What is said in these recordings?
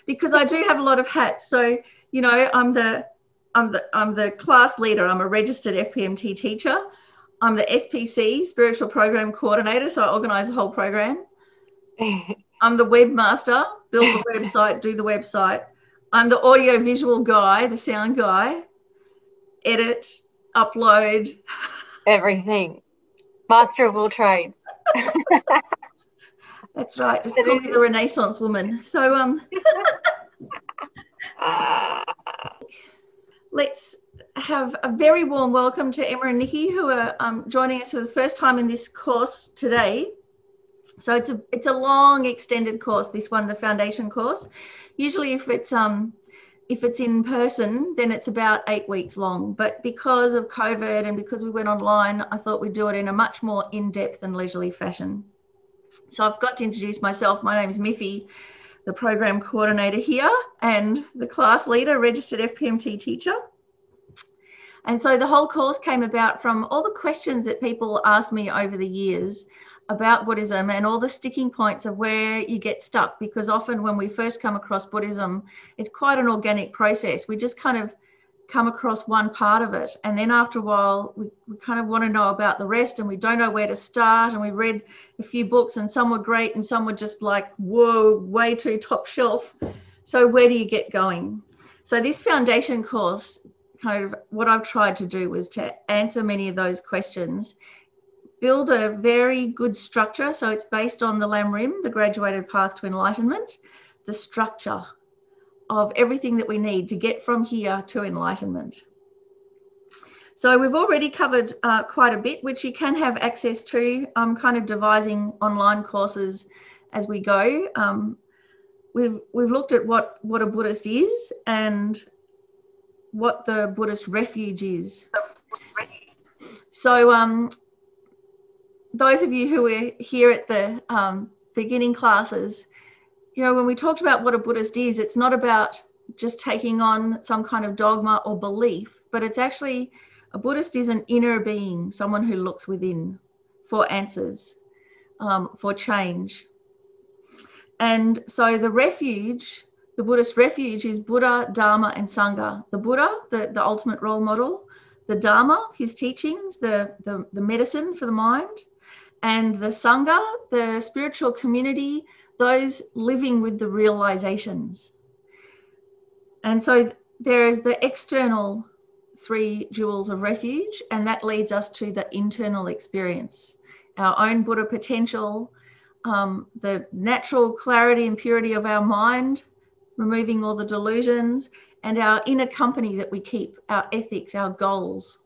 because I do have a lot of hats. So, you know, I'm the class leader. I'm a registered FPMT teacher. I'm the SPC, Spiritual Program Coordinator, so I organise the whole program. I'm the webmaster, build the website, do the website. I'm the audio visual guy, the sound guy, edit, upload. Everything. Master of all trades. That's right. Just call me the Renaissance woman. So let's have a very warm welcome to Emma and Nikki, who are joining us for the first time in this course today. So it's a long extended course, this one, the foundation course. Usually if it's in person, then it's about 8 weeks long. But because of COVID and because we went online, I thought we'd do it in a much more in-depth and leisurely fashion. So I've got to introduce myself. My name is Miffy, the program coordinator here and the class leader, registered FPMT teacher. And so the whole course came about from all the questions that people asked me over the years about Buddhism and all the sticking points of where you get stuck, because often when we first come across Buddhism, it's quite an organic process. We just kind of come across one part of it, and then after a while we kind of want to know about the rest, and we don't know where to start, and we read a few books and some were great and some were just like, whoa, way too top shelf. So where do you get going? So this foundation course, kind of what I've tried to do was to answer many of those questions, build a very good structure. So it's based on the Lamrim, the Graduated Path to Enlightenment, the structure of everything that we need to get from here to enlightenment. So we've already covered quite a bit, which you can have access to. I'm kind of devising online courses as we go. We've looked at what a Buddhist is and what the Buddhist refuge is. So those of you who were here at the beginning classes, you know, when we talked about what a Buddhist is, it's not about just taking on some kind of dogma or belief, but it's actually, a Buddhist is an inner being, someone who looks within for answers, for change. And so the refuge, the Buddhist refuge is Buddha, Dharma, and Sangha. The Buddha, the ultimate role model, the Dharma, his teachings, the medicine for the mind, and the Sangha, the spiritual community, those living with the realizations. And so there is the external 3 jewels of refuge, and that leads us to the internal experience, our own Buddha potential, the natural clarity and purity of our mind, removing all the delusions, and our inner company that we keep, our ethics, our goals.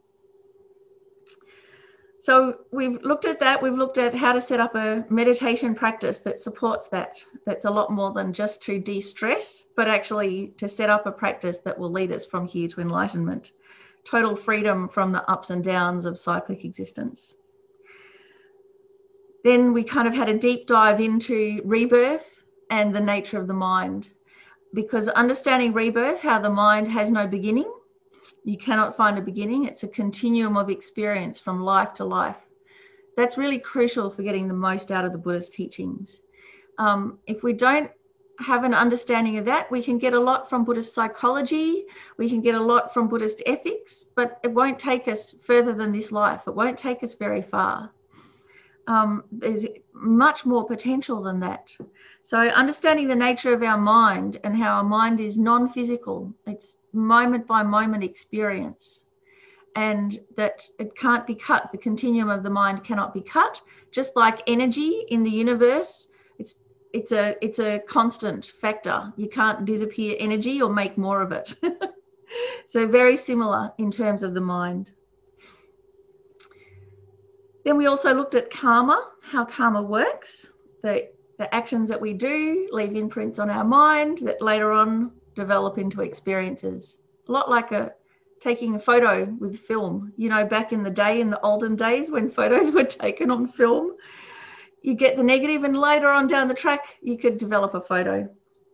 So we've looked at that. We've looked at how to set up a meditation practice that supports that. That's a lot more than just to de-stress, but actually to set up a practice that will lead us from here to enlightenment. Total freedom from the ups and downs of cyclic existence. Then we kind of had a deep dive into rebirth and the nature of the mind, because understanding rebirth, how the mind has no beginning, you cannot find a beginning. It's a continuum of experience from life to life. That's really crucial for getting the most out of the Buddhist teachings. If we don't have an understanding of that, we can get a lot from Buddhist psychology, we can get a lot from Buddhist ethics, but it won't take us further than this life. It won't take us very far. There's much more potential than that. So understanding the nature of our mind and how our mind is non-physical, it's moment by moment experience, and that it can't be cut. The continuum of the mind cannot be cut. Just like energy in the universe, it's a constant factor. You can't disappear energy or make more of it. So very similar in terms of the mind. Then we also looked at karma, how karma works. The actions that we do leave imprints on our mind that later on develop into experiences. A lot like taking a photo with film. You know, back in the day, in the olden days when photos were taken on film, you get the negative and later on down the track, you could develop a photo.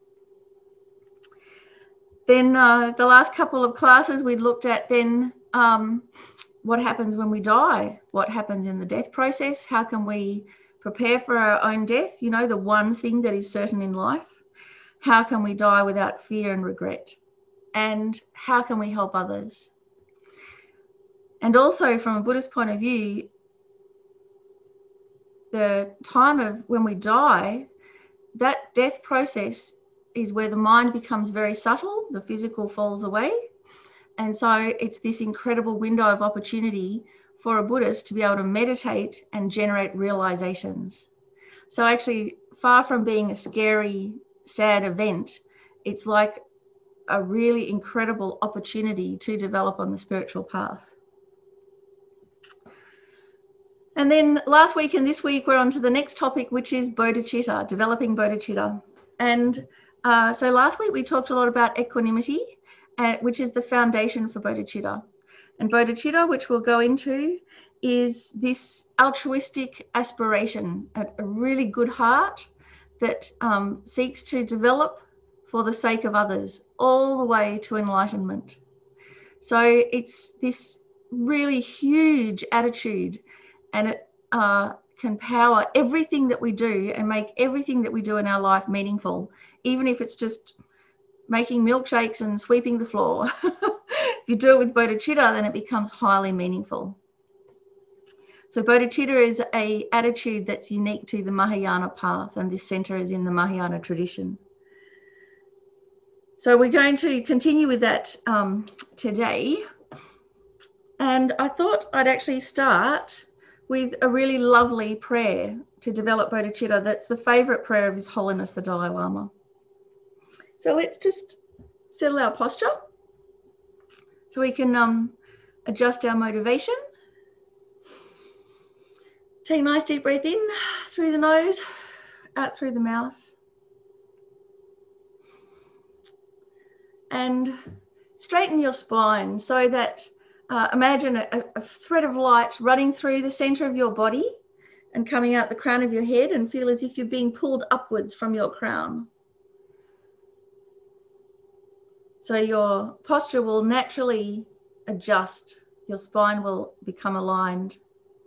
Then the last couple of classes we looked at then what happens when we die? What happens in the death process? How can we prepare for our own death? You know, the one thing that is certain in life. how can we die without fear and regret? And how can we help others? And also from a Buddhist point of view, the time of when we die, that death process is where the mind becomes very subtle, the physical falls away. And so it's this incredible window of opportunity for a Buddhist to be able to meditate and generate realizations. So actually, far from being a scary, sad event, it's like a really incredible opportunity to develop on the spiritual path. And then last week and this week, we're on to the next topic, which is bodhicitta, developing bodhicitta. And so last week we talked a lot about equanimity, which is the foundation for bodhicitta. And bodhicitta, which we'll go into, is this altruistic aspiration, a really good heart that seeks to develop for the sake of others, all the way to enlightenment. So it's this really huge attitude, and it can power everything that we do and make everything that we do in our life meaningful, even if it's just making milkshakes and sweeping the floor. If you do it with bodhicitta, then it becomes highly meaningful. So bodhicitta is an attitude that's unique to the Mahayana path, and this center is in the Mahayana tradition. So we're going to continue with that today. And I thought I'd actually start with a really lovely prayer to develop bodhicitta that's the favorite prayer of His Holiness the Dalai Lama. So let's just settle our posture so we can adjust our motivation. Take a nice deep breath in through the nose, out through the mouth. And straighten your spine so that imagine a thread of light running through the center of your body and coming out the crown of your head, and feel as if you're being pulled upwards from your crown. So your posture will naturally adjust. Your spine will become aligned.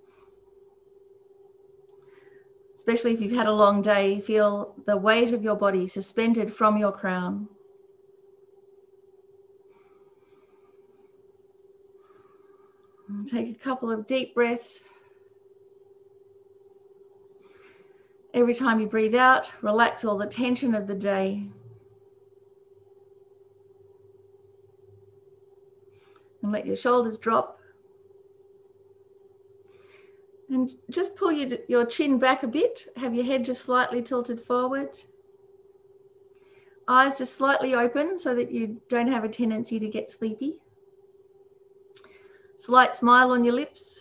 Especially if you've had a long day, feel the weight of your body suspended from your crown. Take a couple of deep breaths. Every time you breathe out, relax all the tension of the day. And let your shoulders drop. And just pull your chin back a bit. Have your head just slightly tilted forward. Eyes just slightly open so that you don't have a tendency to get sleepy. Slight smile on your lips.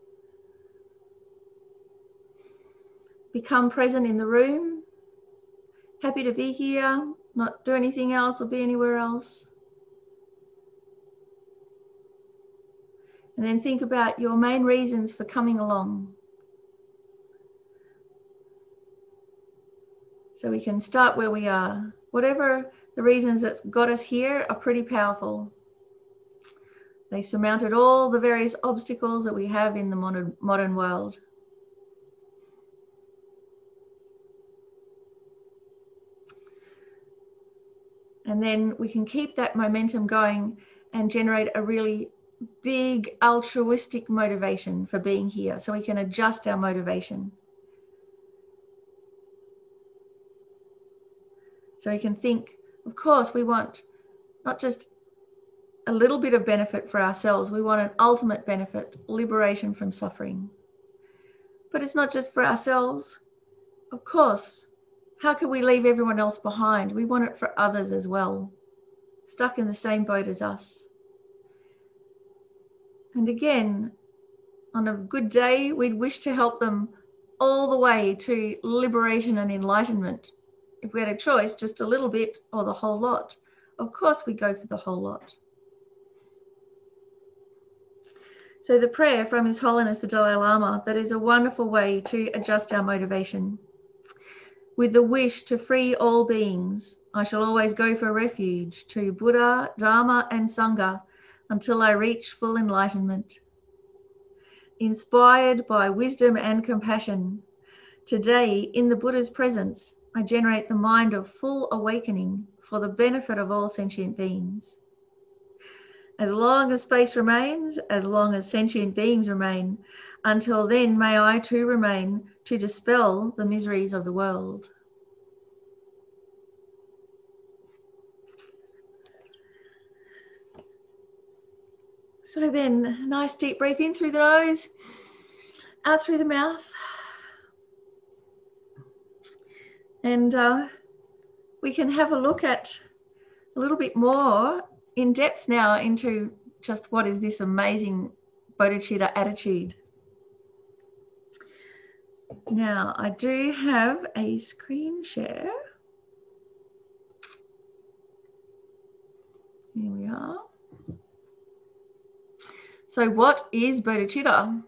Become present in the room. Happy to be here, not do anything else or be anywhere else. And then think about your main reasons for coming along. So we can start where we are. Whatever the reasons that's got us here are pretty powerful. They surmounted all the various obstacles that we have in the modern world. And then we can keep that momentum going and generate a really big altruistic motivation for being here. So we can adjust our motivation. So we can think, of course, we want not just a little bit of benefit for ourselves. We want an ultimate benefit, liberation from suffering. But it's not just for ourselves. Of course, how can we leave everyone else behind? We want it for others as well, stuck in the same boat as us. And again, on a good day, we'd wish to help them all the way to liberation and enlightenment. If we had a choice, just a little bit or the whole lot, of course we go for the whole lot. So the prayer from His Holiness the Dalai Lama, that is a wonderful way to adjust our motivation. With the wish to free all beings, I shall always go for refuge to Buddha, Dharma and Sangha until I reach full enlightenment. Inspired by wisdom and compassion, today in the Buddha's presence, I generate the mind of full awakening for the benefit of all sentient beings. As long as space remains, as long as sentient beings remain, until then may I too remain to dispel the miseries of the world. So then, nice deep breath in through the nose, out through the mouth. And we can have a look at a little bit more in depth now into just what is this amazing bodhicitta attitude. Now, I do have a screen share. Here we are. So what is bodhicitta?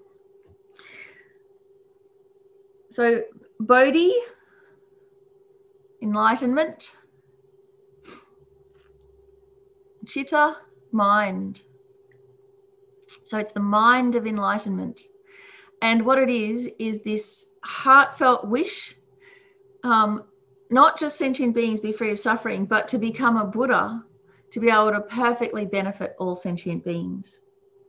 So bodhi, enlightenment, chitta, mind. So it's the mind of enlightenment. And what it is this heartfelt wish, not just sentient beings be free of suffering, but to become a Buddha, to be able to perfectly benefit all sentient beings.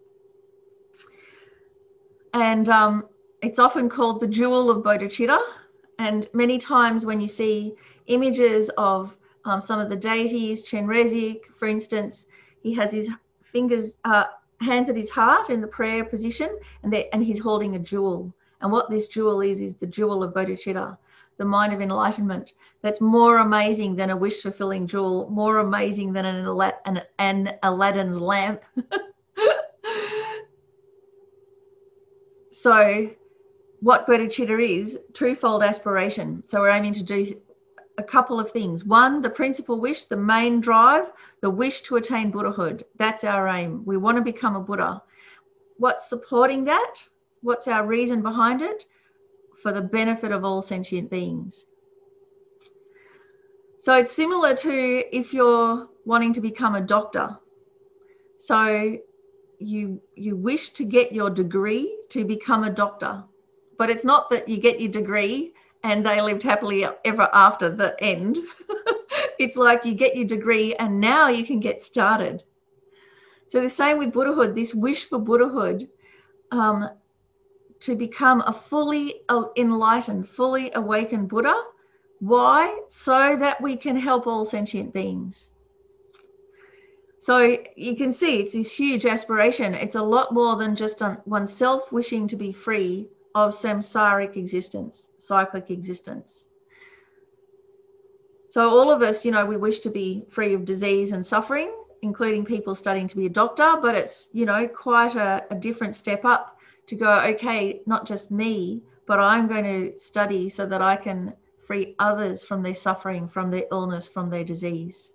And it's often called the jewel of bodhicitta. And many times when you see images of some of the deities, Chenrezig, for instance, he has his fingers, hands at his heart in the prayer position, and he's holding a jewel. And what this jewel is the jewel of bodhicitta, the mind of enlightenment. That's more amazing than a wish-fulfilling jewel, more amazing than an Aladdin's lamp. So what bodhicitta is, twofold aspiration. So we're aiming to do a couple of things. One, the principal wish, the main drive, the wish to attain Buddhahood. That's our aim. We want to become a Buddha. What's supporting that? What's our reason behind it? For the benefit of all sentient beings. So it's similar to if you're wanting to become a doctor. So you wish to get your degree to become a doctor, but it's not that you get your degree and they lived happily ever after the end. It's like you get your degree and now you can get started. So the same with Buddhahood, this wish for Buddhahood, to become a fully enlightened, fully awakened Buddha. Why? So that we can help all sentient beings. So you can see it's this huge aspiration. It's a lot more than just oneself wishing to be free of samsaric existence, cyclic existence. So all of us, we wish to be free of disease and suffering, including people studying to be a doctor, but it's, quite a different step up to go, okay, not just me, but I'm going to study so that I can free others from their suffering, from their illness, from their disease.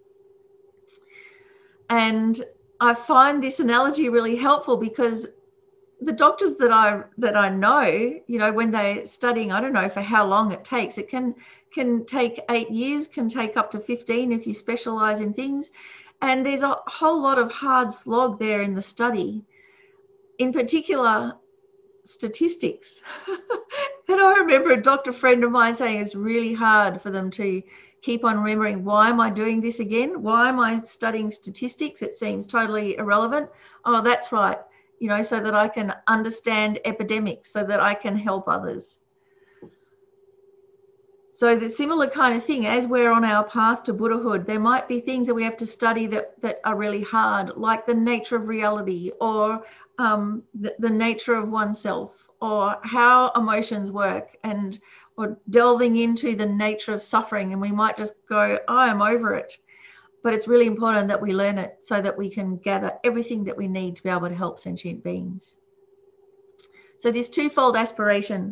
And I find this analogy really helpful because the doctors that I know, when they're studying, I don't know for how long it takes. It can take 8 years, can take up to 15 if you specialize in things. And there's a whole lot of hard slog there in the study, in particular statistics. And I remember a doctor friend of mine saying it's really hard for them to keep on remembering, why am I doing this again? Why am I studying statistics? It seems totally irrelevant. Oh, that's right. So that I can understand epidemics, so that I can help others. So the similar kind of thing, as we're on our path to Buddhahood, there might be things that we have to study that are really hard, like the nature of reality, or the nature of oneself, or how emotions work, or delving into the nature of suffering. And we might just go, oh, I'm over it. But it's really important that we learn it so that we can gather everything that we need to be able to help sentient beings. So this twofold aspiration.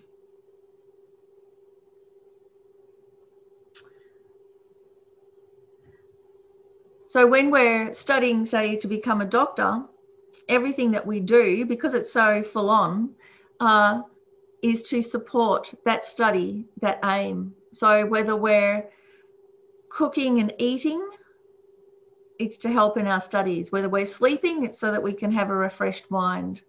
So when we're studying, say, to become a doctor, everything that we do, because it's so full on, is to support that study, that aim. So whether we're cooking and eating, it's to help in our studies. Whether we're sleeping, it's so that we can have a refreshed mind.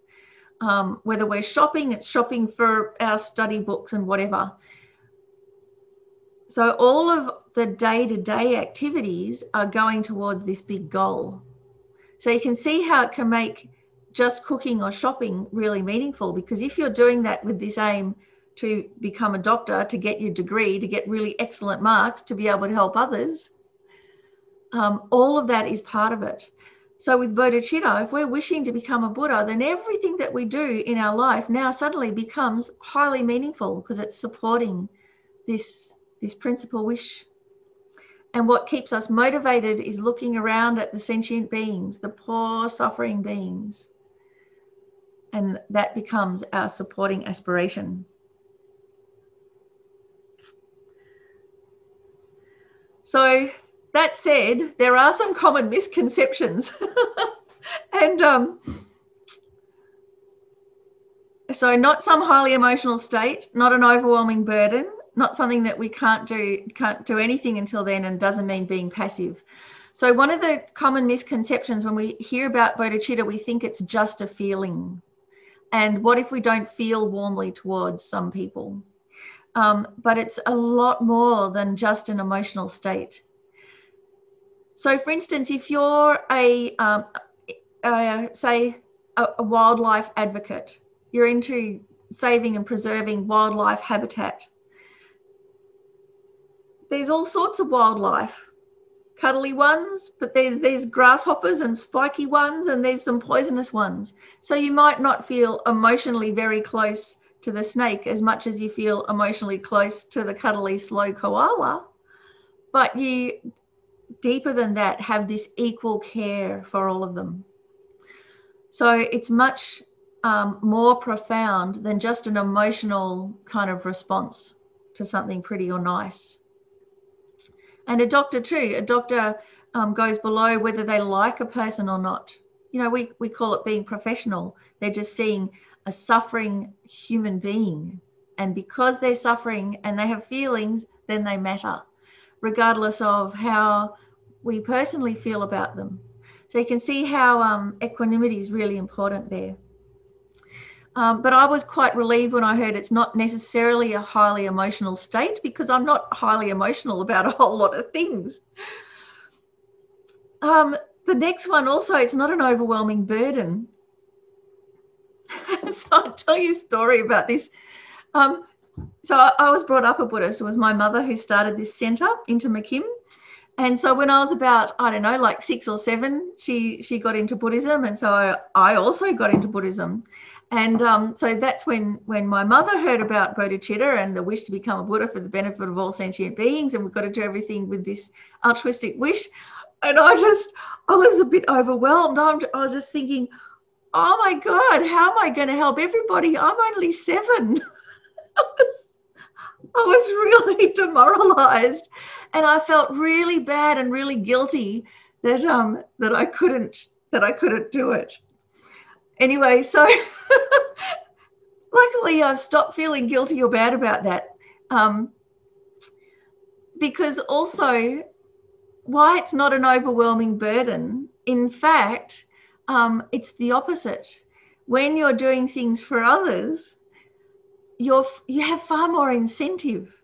Whether we're shopping, it's shopping for our study books and whatever. So all of the day-to-day activities are going towards this big goal. So you can see how it can make just cooking or shopping really meaningful, because if you're doing that with this aim to become a doctor, to get your degree, to get really excellent marks, to be able to help others, all of that is part of it. So with bodhicitta, if we're wishing to become a Buddha, then everything that we do in our life now suddenly becomes highly meaningful, because it's supporting this principal wish. And what keeps us motivated is looking around at the sentient beings, the poor suffering beings. And that becomes our supporting aspiration. So that said, there are some common misconceptions. And so not some highly emotional state, not an overwhelming burden, not something that we can't do anything until then, and doesn't mean being passive. So one of the common misconceptions when we hear about bodhicitta, we think it's just a feeling. And what if we don't feel warmly towards some people? But it's a lot more than just an emotional state. So for instance, if you're say a wildlife advocate, you're into saving and preserving wildlife habitat. There's all sorts of wildlife, cuddly ones, but there's grasshoppers and spiky ones, and there's some poisonous ones. So you might not feel emotionally very close to the snake as much as you feel emotionally close to the cuddly slow koala, but you, deeper than that, have this equal care for all of them. So it's much more profound than just an emotional kind of response to something pretty or nice. And a doctor too, a doctor goes below whether they like a person or not. You know, we call it being professional. They're just seeing a suffering human being. And because they're suffering and they have feelings, then they matter, regardless of how we personally feel about them. So you can see how equanimity is really important there. But I was quite relieved when I heard it's not necessarily a highly emotional state, because I'm not highly emotional about a whole lot of things. The next one also, it's not an overwhelming burden. So I'll tell you a story about this. So I was brought up a Buddhist. It was my mother who started this center, Intimakim. And so when I was about, I don't know, like 6 or 7, she got into Buddhism. And so I also got into Buddhism. And so that's when my mother heard about bodhicitta and the wish to become a Buddha for the benefit of all sentient beings, and we've got to do everything with this altruistic wish. And I was a bit overwhelmed. I was just thinking, oh my God, how am I going to help everybody? I'm only 7. I was really demoralized, and I felt really bad and really guilty that I couldn't do it. Anyway, so luckily I've stopped feeling guilty or bad about that, because also why it's not an overwhelming burden. In fact, it's the opposite. When you're doing things for others, you have far more incentive.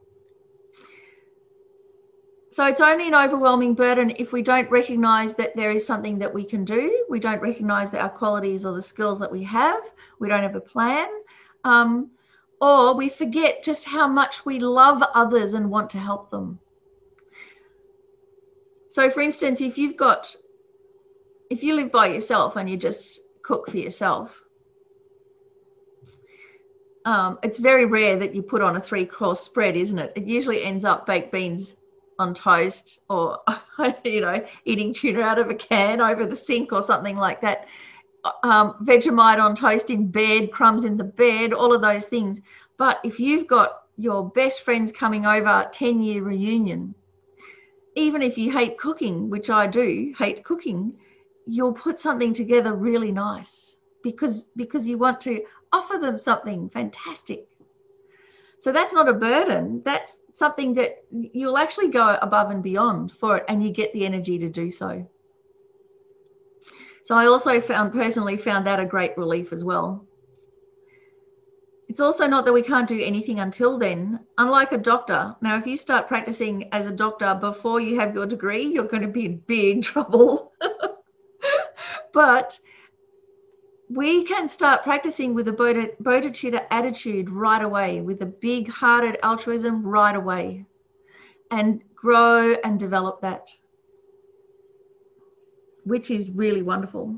So it's only an overwhelming burden if we don't recognize that there is something that we can do. We don't recognize our qualities or the skills that we have. We don't have a plan. Or we forget just how much we love others and want to help them. So for instance, if you live by yourself and you just cook for yourself, it's very rare that you put on a 3-course spread, isn't it? It usually ends up baked beans on toast, or eating tuna out of a can over the sink or something like that. Vegemite on toast in bed, crumbs in the bed, all of those things. But if you've got your best friends coming over, 10-year reunion, even if you hate cooking, which I do hate cooking, you'll put something together really nice because you want to offer them something fantastic. So that's not a burden. That's something that you'll actually go above and beyond for it, and you get the energy to do so. So I also personally found that a great relief as well. It's also not that we can't do anything until then. Unlike a doctor, now if you start practicing as a doctor before you have your degree, you're going to be in big trouble. But we can start practicing with a bodhicitta attitude right away, with a big-hearted altruism right away, and grow and develop that, which is really wonderful.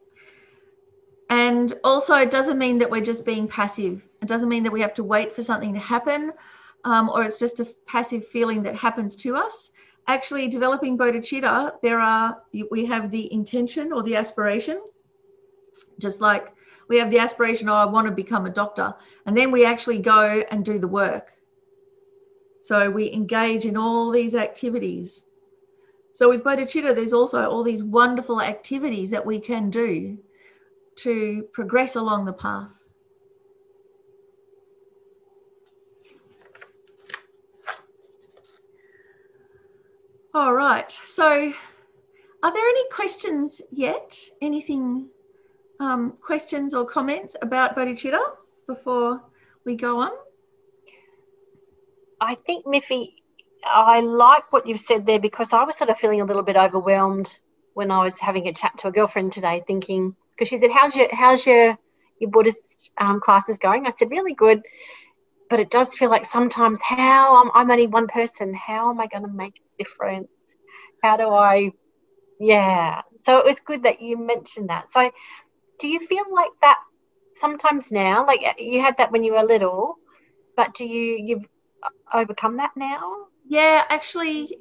And also, it doesn't mean that we're just being passive. It doesn't mean that we have to wait for something to happen, or it's just a passive feeling that happens to us. Actually, developing bodhicitta, we have the intention or the aspiration, just like we have the aspiration, oh, I want to become a doctor. And then we actually go and do the work. So we engage in all these activities. So with bodhicitta, there's also all these wonderful activities that we can do to progress along the path. All right, so are there any questions yet? Anything, questions or comments about bodhicitta before we go on? I think, Miffy, I like what you've said there, because I was sort of feeling a little bit overwhelmed when I was having a chat to a girlfriend today, thinking, because she said, how's your Buddhist classes going? I said, really good, but it does feel like sometimes I'm only one person. How am I going to make a difference? How do I, yeah. So it was good that you mentioned that. So do you feel like that sometimes now? Like you had that when you were little, but you've overcome that now? Yeah, actually,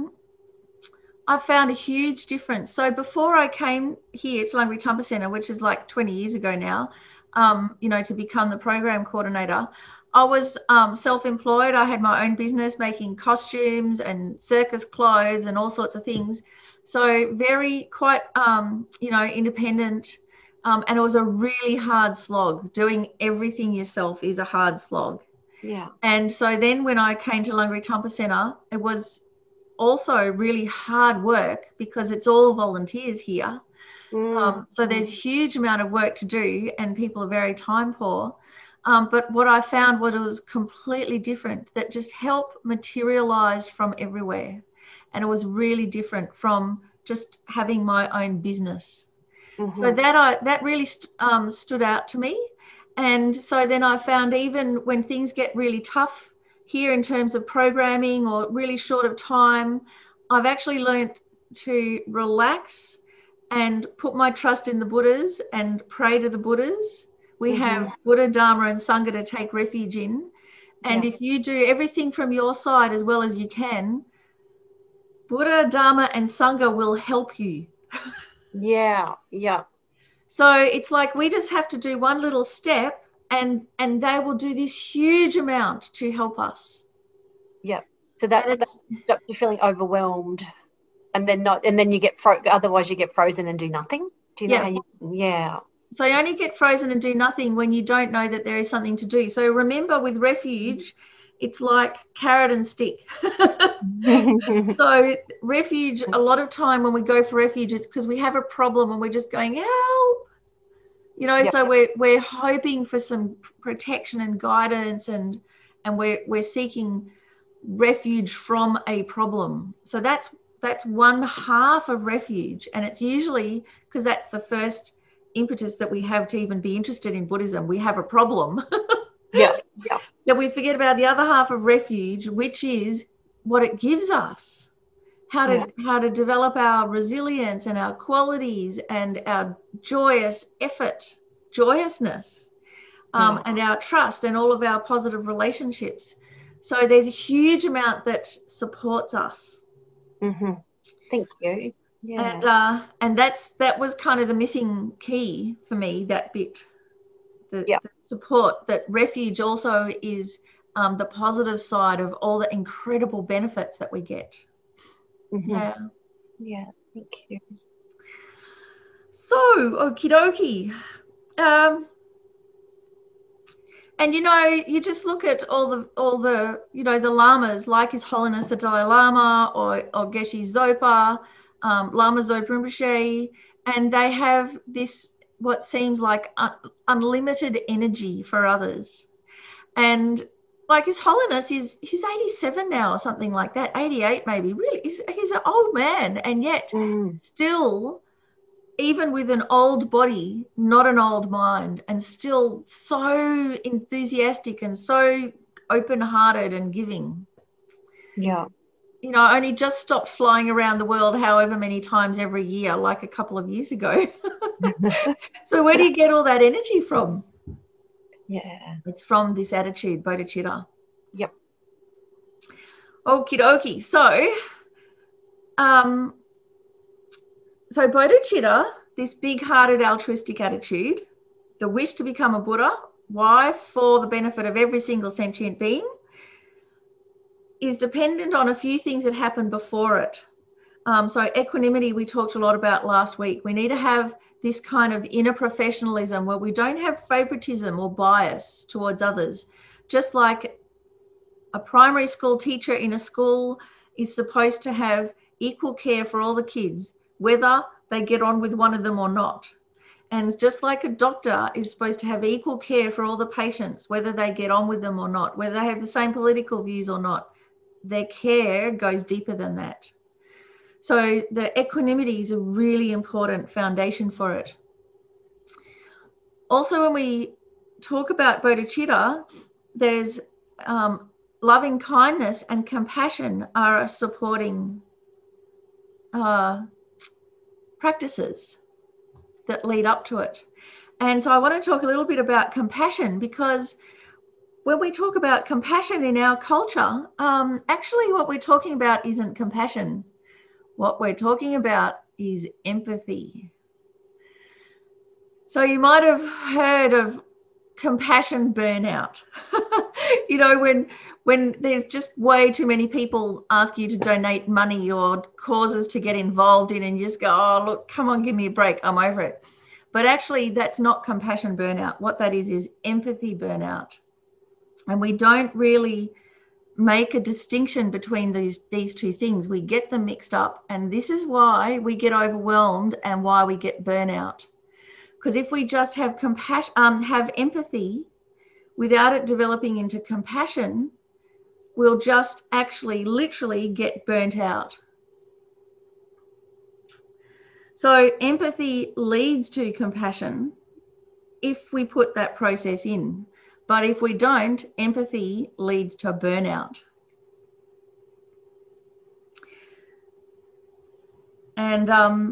I found a huge difference. So before I came here to Langri Tumpa Centre, which is like 20 years ago now, to become the program coordinator, I was self-employed. I had my own business making costumes and circus clothes and all sorts of things. So quite independent. And it was a really hard slog. Doing everything yourself is a hard slog. Yeah. And so then when I came to Langri Tumpa Centre, it was also really hard work because it's all volunteers here. So there's a huge amount of work to do and people are very time poor. But what I found was it was completely different, that just help materialized from everywhere. And it was really different from just having my own business. Mm-hmm. So that really stood out to me. And so then I found even when things get really tough here in terms of programming or really short of time, I've actually learned to relax and put my trust in the Buddhas and pray to the Buddhas. We have Buddha, Dharma, and Sangha to take refuge in. And if you do everything from your side as well as you can, Buddha, Dharma, and Sangha will help you. Yeah. So it's like we just have to do one little step and they will do this huge amount to help us. Yeah. So that stops you feeling overwhelmed, and then you get otherwise you get frozen and do nothing. Do you know how you? Yeah. So you only get frozen and do nothing when you don't know that there is something to do. So remember, with refuge, it's like carrot and stick. So refuge, a lot of time when we go for refuge, it's because we have a problem and we're just going, help. So we're hoping for some protection and guidance, and we're seeking refuge from a problem. So that's one half of refuge, and it's usually because that's the first impetus that we have to even be interested in Buddhism. We have a problem. That we forget about the other half of refuge, which is what it gives us, how to develop our resilience and our qualities and our joyousness, and our trust and all of our positive relationships. So there's a huge amount that supports us. Thank you. Yeah. And that was kind of the missing key for me, that bit, the support, that refuge also is the positive side of all the incredible benefits that we get. Yeah, thank you. So, okie dokie. And you just look at all the the lamas, like His Holiness the Dalai Lama or Geshe Zopa, Lama Zopa Rinpoche, and they have this what seems like unlimited energy for others. And like His Holiness he's 87 now or something like that, 88 maybe. Really, he's an old man, and yet still, even with an old body, not an old mind, and still so enthusiastic and so open-hearted and giving. Yeah. You know, only just stopped flying around the world however many times every year, like a couple of years ago. So where do you get all that energy from? Yeah. It's from this attitude, bodhicitta. Yep. Okie dokie. So bodhicitta, this big-hearted altruistic attitude, the wish to become a Buddha, why? For the benefit of every single sentient being, is dependent on a few things that happen before it. So equanimity, we talked a lot about last week. We need to have this kind of inner professionalism where we don't have favoritism or bias towards others. Just like a primary school teacher in a school is supposed to have equal care for all the kids, whether they get on with one of them or not. And just like a doctor is supposed to have equal care for all the patients, whether they get on with them or not, whether they have the same political views or not, their care goes deeper than that. So the equanimity is a really important foundation for it. Also, when we talk about bodhicitta, there's loving kindness and compassion are supporting practices that lead up to it. And so I want to talk a little bit about compassion, because when we talk about compassion in our culture, actually what we're talking about isn't compassion. What we're talking about is empathy. So you might have heard of compassion burnout. You know, when there's just way too many people ask you to donate money or causes to get involved in, and you just go, oh, look, come on, give me a break, I'm over it. But actually, that's not compassion burnout. What that is empathy burnout. And we don't really make a distinction between these two things. We get them mixed up, and this is why we get overwhelmed and why we get burnout. Because if we just have compassion, have empathy without it developing into compassion, we'll just actually literally get burnt out. So empathy leads to compassion if we put that process in. But if we don't, empathy leads to burnout. And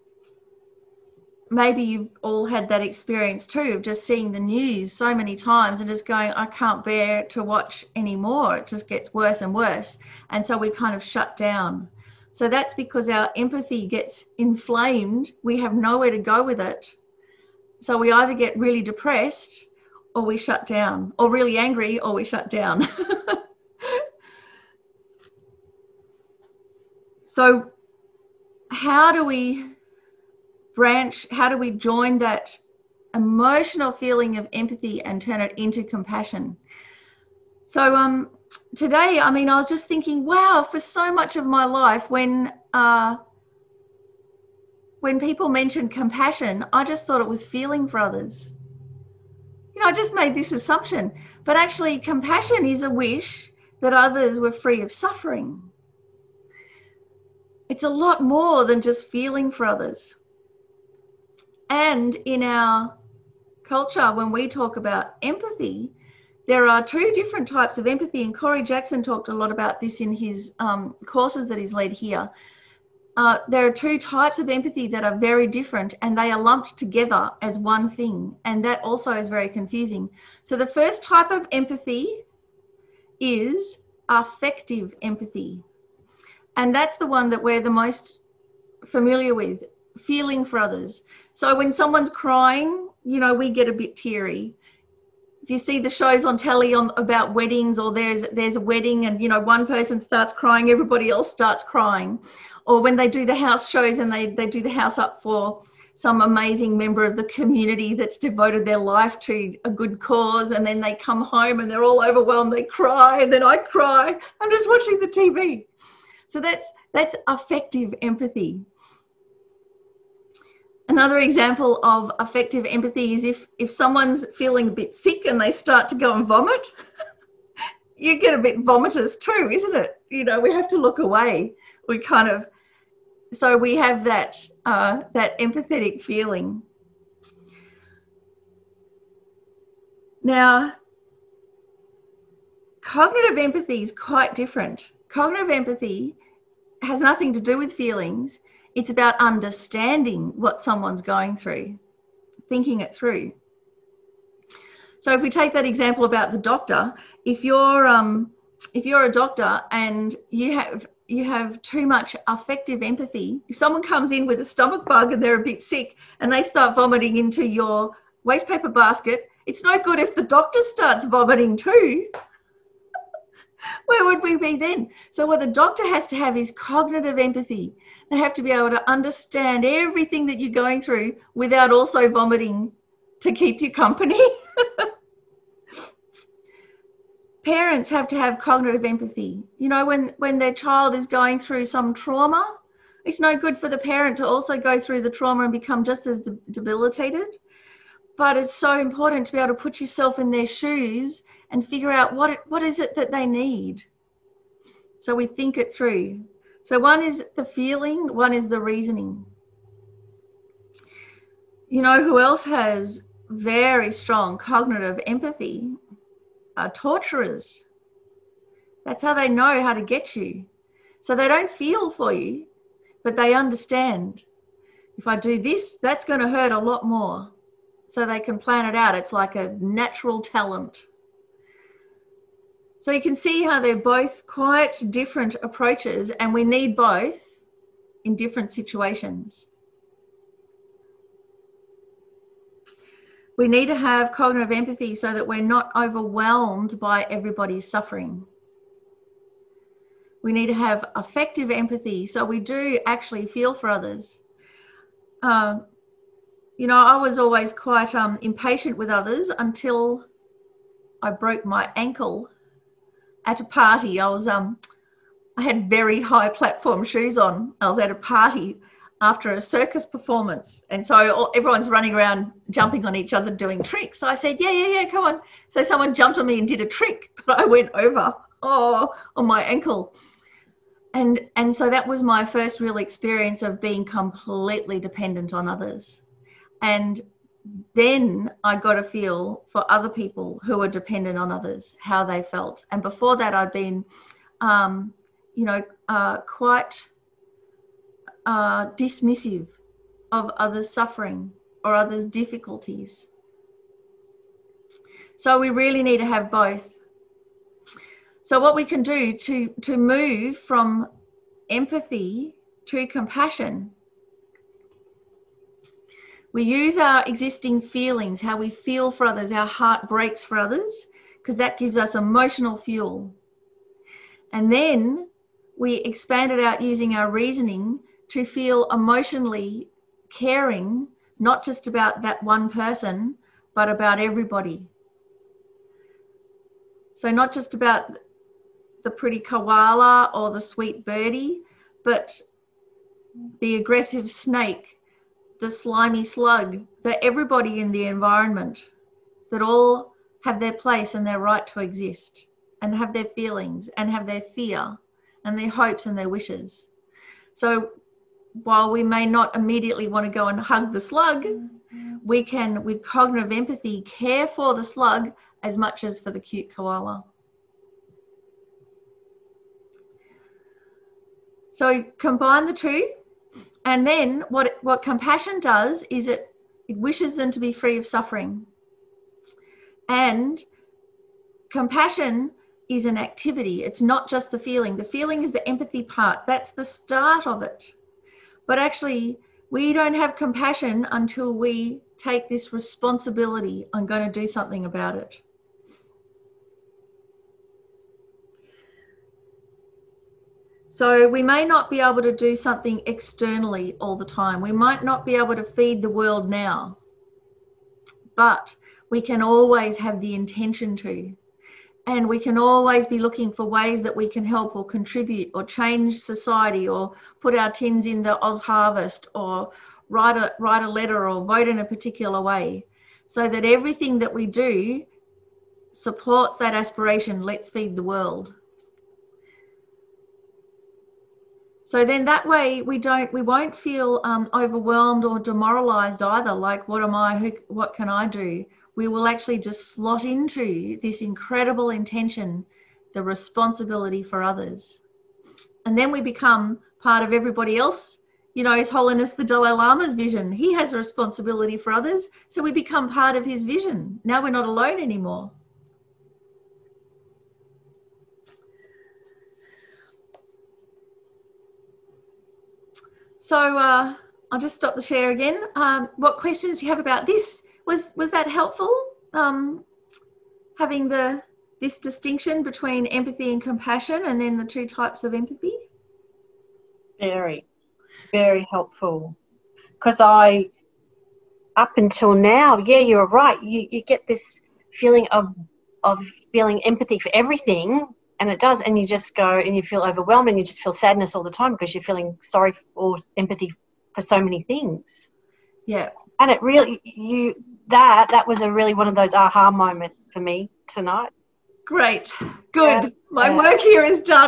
maybe you've all had that experience too, of just seeing the news so many times and just going, I can't bear to watch anymore. It just gets worse and worse. And so we kind of shut down. So that's because our empathy gets inflamed. We have nowhere to go with it. So we either get really depressed or we shut down, or really angry, or we shut down. So how do we join that emotional feeling of empathy and turn it into compassion? So today, I mean, I was just thinking, wow, for so much of my life, when people mentioned compassion, I just thought it was feeling for others. You know, I just made this assumption, but actually compassion is a wish that others were free of suffering. It's a lot more than just feeling for others. And in our culture, when we talk about empathy, there are two different types of empathy, and Corey Jackson talked a lot about this in his courses that he's led here. There are two types of empathy that are very different, and they are lumped together as one thing, and that also is very confusing. So the first type of empathy is affective empathy, and that's the one that we're the most familiar with, feeling for others. So when someone's crying, you know, we get a bit teary. If you see the shows on telly about weddings, or there's a wedding and, you know, one person starts crying, everybody else starts crying. Or when they do the house shows and they do the house up for some amazing member of the community that's devoted their life to a good cause, and then they come home and they're all overwhelmed, they cry, and then I cry. I'm just watching the TV. So that's affective empathy. Another example of affective empathy is if someone's feeling a bit sick and they start to go and vomit, you get a bit vomitous too, isn't it? You know, we have to look away. We kind of, so we have that that empathetic feeling. Now, cognitive empathy is quite different. Cognitive empathy has nothing to do with feelings. It's about understanding what someone's going through, thinking it through. So if we take that example about the doctor, if you're a doctor and you have too much affective empathy, if someone comes in with a stomach bug and they're a bit sick and they start vomiting into your waste paper basket, it's no good if the doctor starts vomiting too. Where would we be then? So what the doctor has to have is cognitive empathy. They have to be able to understand everything that you're going through without also vomiting to keep you company. Parents have to have cognitive empathy. You know, when their child is going through some trauma, it's no good for the parent to also go through the trauma and become just as debilitated. But it's so important to be able to put yourself in their shoes and figure out what is it that they need. So we think it through. So one is the feeling, one is the reasoning. You know who else has very strong cognitive empathy? Are torturers. That's how they know how to get you. So they don't feel for you, but they understand. If I do this, that's going to hurt a lot more. So they can plan it out. It's like a natural talent. So you can see how they're both quite different approaches, and we need both in different situations. We need to have cognitive empathy so that we're not overwhelmed by everybody's suffering. We need to have affective empathy so we do actually feel for others. You know, I was always quite impatient with others until I broke my ankle at a party. I had very high platform shoes on. I was at a party after a circus performance, and so everyone's running around jumping on each other doing tricks. So I said, yeah, come on. So someone jumped on me and did a trick, but I went over on my ankle. And so that was my first real experience of being completely dependent on others. And then I got a feel for other people who were dependent on others, how they felt. And before that, I'd been, quite dismissive of others' suffering or others' difficulties. So we really need to have both. So what we can do to move from empathy to compassion, we use our existing feelings, how we feel for others, our heart breaks for others, because that gives us emotional fuel. And then we expand it out using our reasoning to feel emotionally caring, not just about that one person, but about everybody. So not just about the pretty koala or the sweet birdie, but the aggressive snake, the slimy slug, that everybody in the environment, that all have their place and their right to exist and have their feelings and have their fear and their hopes and their wishes. So while we may not immediately want to go and hug the slug, we can, with cognitive empathy, care for the slug as much as for the cute koala. So combine the two, and then what compassion does is it wishes them to be free of suffering. And compassion is an activity. It's not just the feeling. The feeling is the empathy part. That's the start of it. But actually, we don't have compassion until we take this responsibility. I'm going to do something about it. So we may not be able to do something externally all the time. We might not be able to feed the world now, but we can always have the intention to. And we can always be looking for ways that we can help or contribute or change society or put our tins in the Oz Harvest or write a letter or vote in a particular way, so that everything that we do supports that aspiration, let's feed the world. So then that way we won't feel overwhelmed or demoralized either, like what am I, what can I do? We will actually just slot into this incredible intention, the responsibility for others. And then we become part of everybody else. You know, His Holiness the Dalai Lama's vision. He has a responsibility for others, so we become part of his vision. Now we're not alone anymore. So I'll just stop the share again. What questions do you have about this? Was that helpful? Having this distinction between empathy and compassion, and then the two types of empathy? Very, very helpful. Because up until now, yeah, you're right. You get this feeling of feeling empathy for everything, and it does, and you just go and you feel overwhelmed and you just feel sadness all the time because you're feeling sorry or empathy for so many things. Yeah. And it really, that was a really one of those aha moment for me tonight. Great. Good. My work here is done.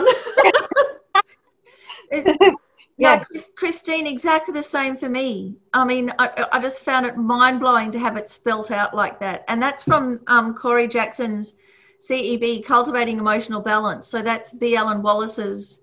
Yeah, Christine, exactly the same for me. I mean, I just found it mind-blowing to have it spelt out like that. And that's from Corey Jackson's CEB, Cultivating Emotional Balance. So that's B. Alan Wallace's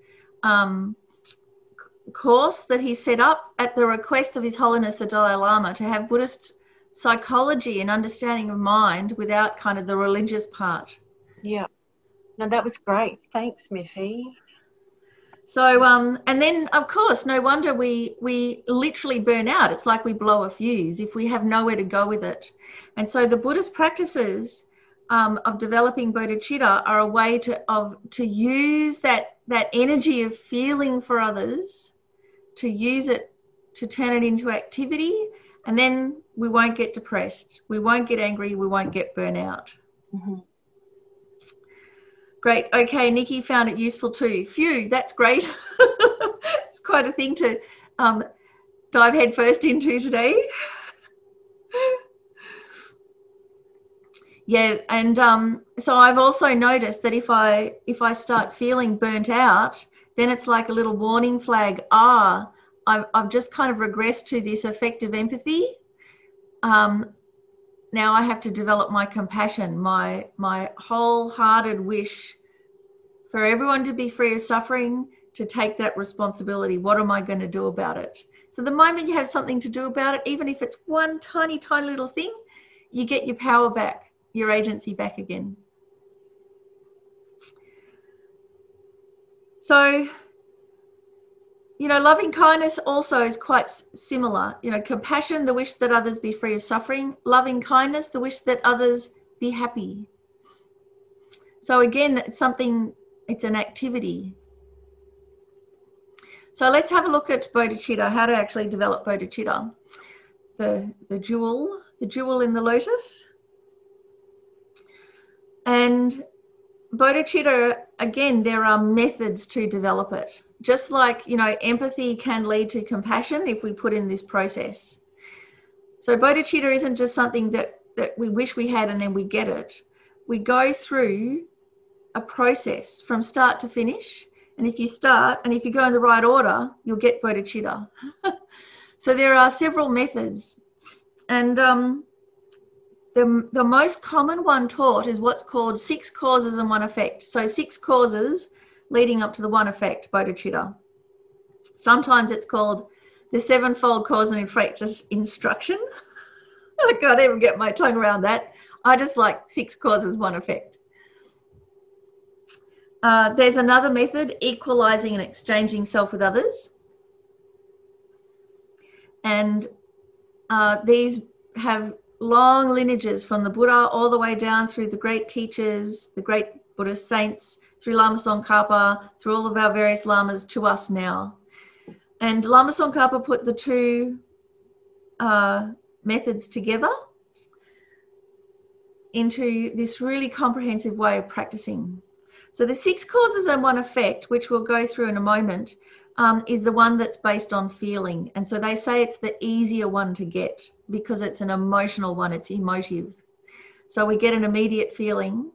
course that he set up at the request of His Holiness the Dalai Lama, to have Buddhist psychology and understanding of mind without kind of the religious part. Yeah. No, that was great. Thanks, Miffy. So, and then, of course, no wonder we literally burn out. It's like we blow a fuse if we have nowhere to go with it. And so the Buddhist practices of developing bodhicitta are a way to use that energy of feeling for others, to use it, to turn it into activity, and then we won't get depressed. We won't get angry. We won't get burnout. Mm-hmm. Great. Okay, Nikki found it useful too. Phew, that's great. It's quite a thing to dive headfirst into today. Yeah, and so I've also noticed that if I start feeling burnt out, then it's like a little warning flag. I've just kind of regressed to this effective empathy. Now I have to develop my compassion, my wholehearted wish for everyone to be free of suffering, to take that responsibility. What am I going to do about it? So the moment you have something to do about it, even if it's one tiny, tiny little thing, you get your power back, your agency back again. So, you know, loving kindness also is quite similar. You know, compassion, the wish that others be free of suffering. Loving kindness, the wish that others be happy. So again, it's an activity. So let's have a look at bodhicitta, how to actually develop bodhicitta. The jewel in the lotus. And bodhicitta, again, there are methods to develop it. Just like, you know, empathy can lead to compassion if we put in this process. So bodhicitta isn't just something that we wish we had and then we get it. We go through a process from start to finish. And if you start, and if you go in the right order, you'll get bodhicitta. So there are several methods. And the most common one taught is what's called 6 causes and 1 effect. So 6 causes leading up to the 1 effect, bodhicitta. Sometimes it's called the 7-fold cause and effect instruction. I can't even get my tongue around that. I just like 6 causes, 1 effect. There's another method, equalizing and exchanging self with others. And these have long lineages from the Buddha all the way down through the great teachers, the great Buddhist saints, through Lama Tsongkhapa, through all of our various lamas to us now. And Lama Tsongkhapa put the 2 methods together into this really comprehensive way of practicing. So the 6 causes and 1 effect, which we'll go through in a moment, is the one that's based on feeling. And so they say it's the easier one to get because it's an emotional one, it's emotive. So we get an immediate feeling.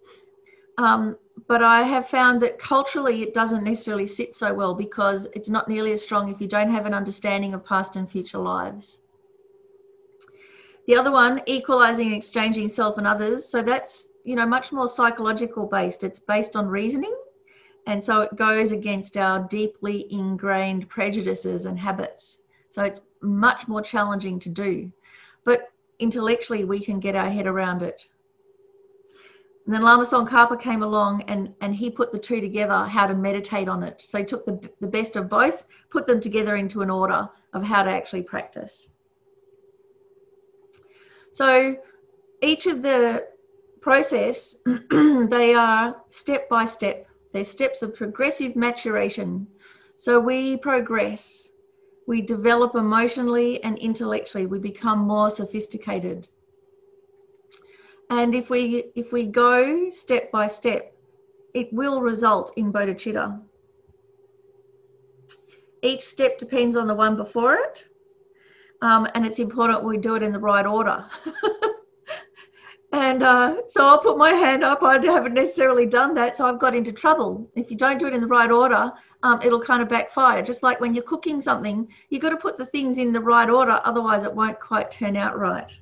But I have found that culturally it doesn't necessarily sit so well because it's not nearly as strong if you don't have an understanding of past and future lives. The other one, equalizing and exchanging self and others. So that's, much more psychological based. It's based on reasoning. And so it goes against our deeply ingrained prejudices and habits. So it's much more challenging to do. But intellectually, we can get our head around it. And then Lama Tsongkhapa came along and he put the two together, how to meditate on it. So he took the best of both, put them together into an order of how to actually practice. So each of the process, they are step by step. They're steps of progressive maturation. So we progress, we develop emotionally and intellectually, we become more sophisticated. And if we go step by step, it will result in bodhicitta. Each step depends on the one before it, and it's important we do it in the right order. And so I'll put my hand up. I haven't necessarily done that, so I've got into trouble. If you don't do it in the right order, it'll kind of backfire. Just like when you're cooking something, you've got to put the things in the right order, otherwise it won't quite turn out right.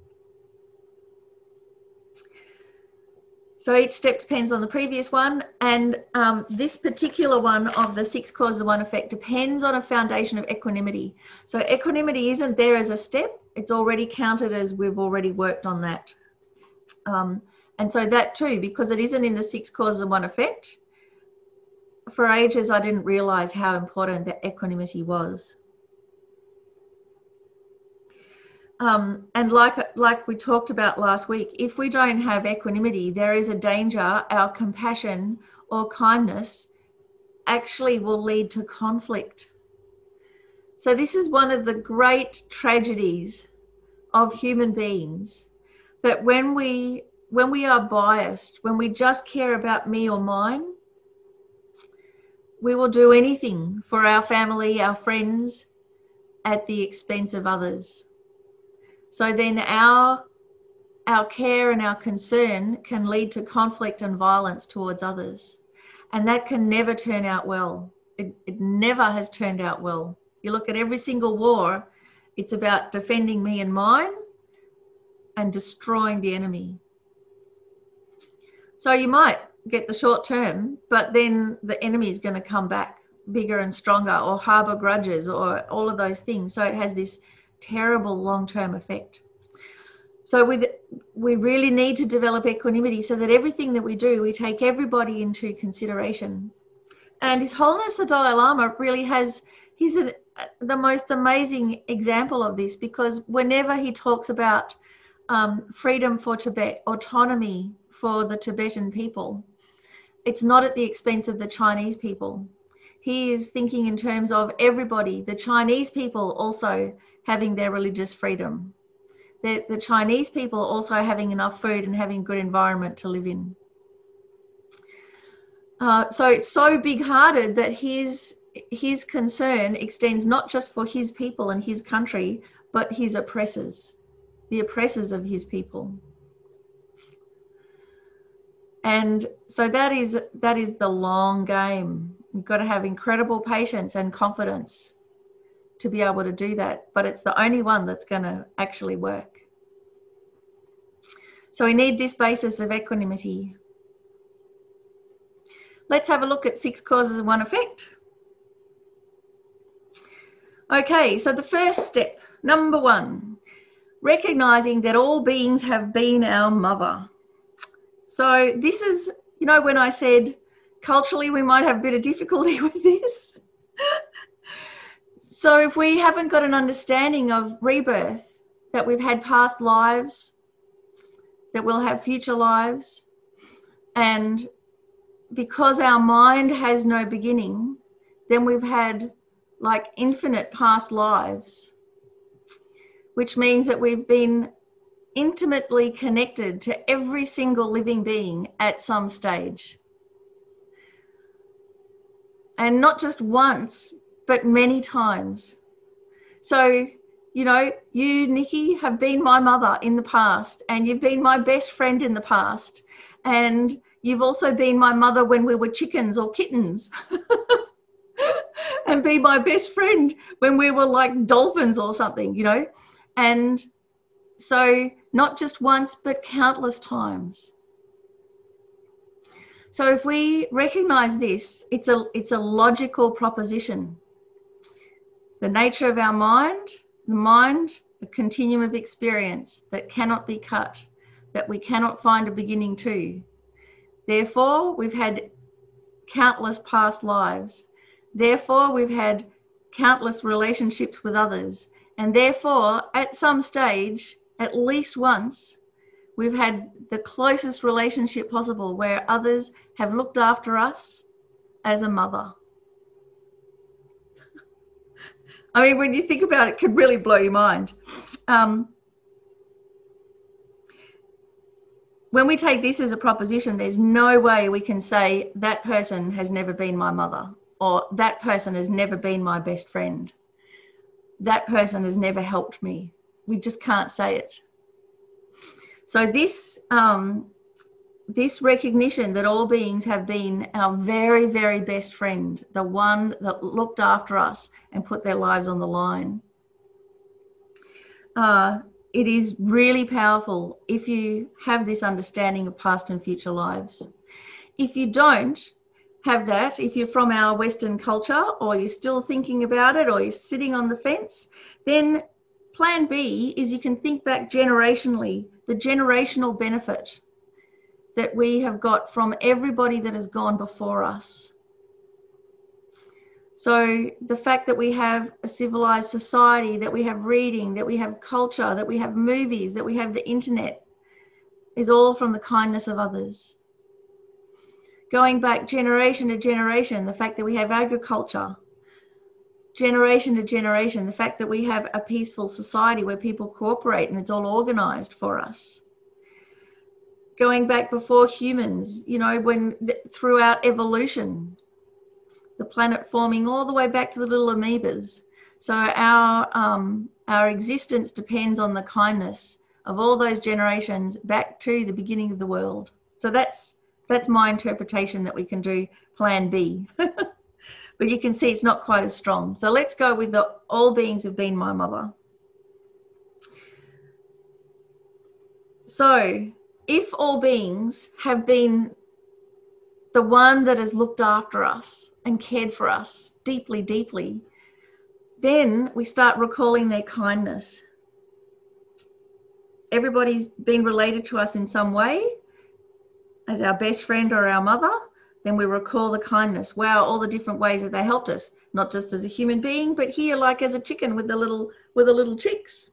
So each step depends on the previous one, and this particular one of the 6 causes of one effect depends on a foundation of equanimity. So equanimity isn't there as a step, it's already counted as we've already worked on that. And so that too, because it isn't in the 6 causes of one effect, for ages I didn't realize how important that equanimity was. And like we talked about last week, if we don't have equanimity, there is a danger our compassion or kindness actually will lead to conflict. So this is one of the great tragedies of human beings, that when we are biased, when we just care about me or mine, we will do anything for our family, our friends, at the expense of others. So then our care and our concern can lead to conflict and violence towards others. And that can never turn out well. It never has turned out well. You look at every single war, it's about defending me and mine and destroying the enemy. So you might get the short term, but then the enemy is going to come back bigger and stronger, or harbor grudges, or all of those things. So it has this terrible long-term effect. So we really need to develop equanimity so that everything that we do, we take everybody into consideration. And His Holiness the Dalai Lama really he's the most amazing example of this, because whenever he talks about freedom for Tibet, autonomy for the Tibetan people, it's not at the expense of the Chinese people. He is thinking in terms of everybody, the Chinese people also having their religious freedom, the Chinese people also having enough food and having good environment to live in. So it's so big-hearted that his concern extends not just for his people and his country, but his oppressors, the oppressors of his people. And so that is the long game. You've got to have incredible patience and confidence to be able to do that, but it's the only one that's going to actually work. So we need this basis of equanimity. Let's have a look at 6 causes of one effect. Okay, so the first step, number 1, recognizing that all beings have been our mother. So this is, when I said culturally we might have a bit of difficulty with this. So if we haven't got an understanding of rebirth, that we've had past lives, that we'll have future lives, and because our mind has no beginning, then we've had like infinite past lives, which means that we've been intimately connected to every single living being at some stage. and not just once, but many times. So, you know, you, Nikki, have been my mother in the past, and you've been my best friend in the past, and you've also been my mother when we were chickens or kittens. And be my best friend when we were like dolphins or something, you know. And so not just once, but countless times. So if we recognize this, it's a logical proposition. The nature of our mind, the mind, a continuum of experience that cannot be cut, that we cannot find a beginning to. Therefore, we've had countless past lives. Therefore, we've had countless relationships with others. And therefore, at some stage, at least once, we've had the closest relationship possible where others have looked after us as a mother. I mean, when you think about it, it could really blow your mind. When we take this as a proposition, there's no way we can say that person has never been my mother, or that person has never been my best friend. That person has never helped me. We just can't say it. So this recognition that all beings have been our very, very best friend, the one that looked after us and put their lives on the line, it is really powerful if you have this understanding of past and future lives. If you don't have that, if you're from our Western culture, or you're still thinking about it, or you're sitting on the fence, then plan B is you can think back generationally, the generational benefit that we have got from everybody that has gone before us. So the fact that we have a civilized society, that we have reading, that we have culture, that we have movies, that we have the internet, is all from the kindness of others. Going back generation to generation, the fact that we have agriculture, generation to generation, the fact that we have a peaceful society where people cooperate and it's all organized for us. Going back before humans, you know, throughout evolution, the planet forming all the way back to the little amoebas. So our existence depends on the kindness of all those generations back to the beginning of the world. So that's my interpretation that we can do plan B. But you can see it's not quite as strong. So let's go with all beings have been my mother. So if all beings have been the one that has looked after us and cared for us deeply, deeply, then we start recalling their kindness. Everybody's been related to us in some way as our best friend or our mother. Then we recall the kindness. Wow, all the different ways that they helped us, not just as a human being, but here like as a chicken with the little chicks.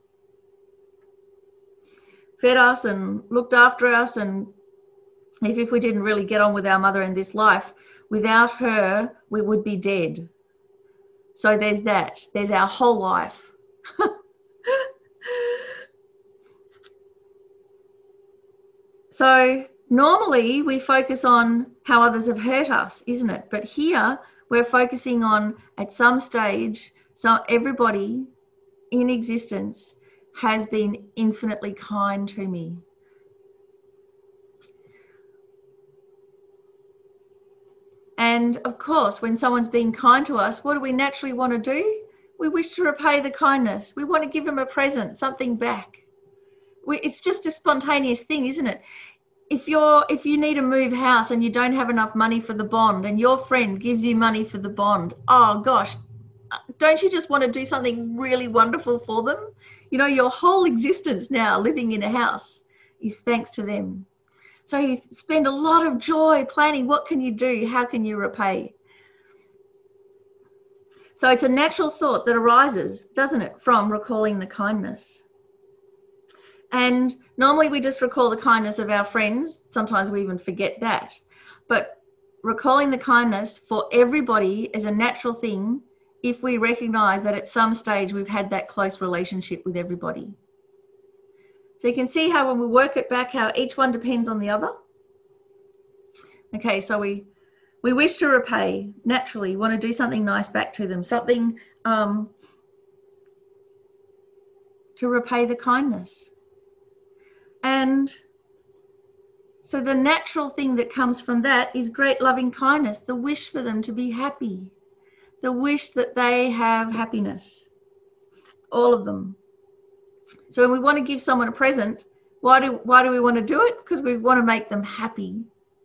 Fed us and looked after us, and if we didn't really get on with our mother in this life, without her, we would be dead. So there's that. There's our whole life. So normally we focus on how others have hurt us, isn't it? But here we're focusing on at some stage, so everybody in existence has been infinitely kind to me. And of course, when someone's been kind to us, what do we naturally want to do? We wish to repay the kindness. We want to give them a present, something back. It's just a spontaneous thing, isn't it? If you need to move house and you don't have enough money for the bond and your friend gives you money for the bond, oh gosh, don't you just want to do something really wonderful for them? You know, your whole existence now living in a house is thanks to them. So you spend a lot of joy planning, what can you do? How can you repay? So it's a natural thought that arises, doesn't it, from recalling the kindness. And normally we just recall the kindness of our friends. Sometimes we even forget that. But recalling the kindness for everybody is a natural thing if we recognize that at some stage we've had that close relationship with everybody. So you can see how when we work it back, how each one depends on the other. Okay, so we We wish to repay. Naturally, we want to do something nice back to them, something to repay the kindness. And so the natural thing that comes from that is great loving kindness, the wish for them to be happy, the wish that they have happiness, all of them. So when we want to give someone a present, why do we want to do it? Because we want to make them happy.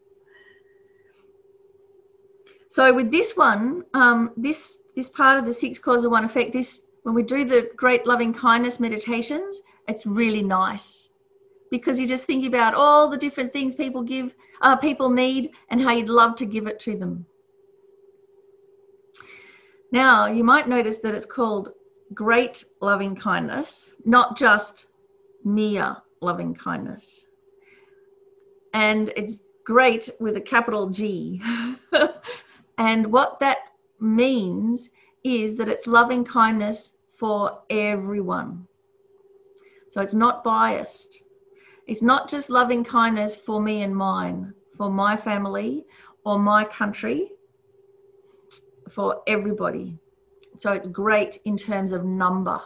So with this one, this part of the 6 cause of 1 effect, when we do the great loving kindness meditations, it's really nice, because you just think about all the different things people need, and how you'd love to give it to them. Now, you might notice that it's called great loving kindness, not just mere loving kindness. And it's great with a capital G. And what that means is that it's loving kindness for everyone. So it's not biased. It's not just loving kindness for me and mine, for my family or my country, for everybody. So it's great in terms of number.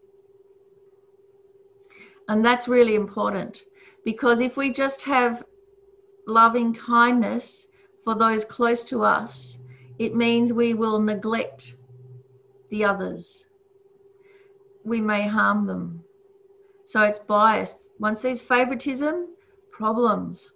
And that's really important, because if we just have loving kindness for those close to us, it means we will neglect the others. We may harm them. So it's biased. Once there's favoritism, problems.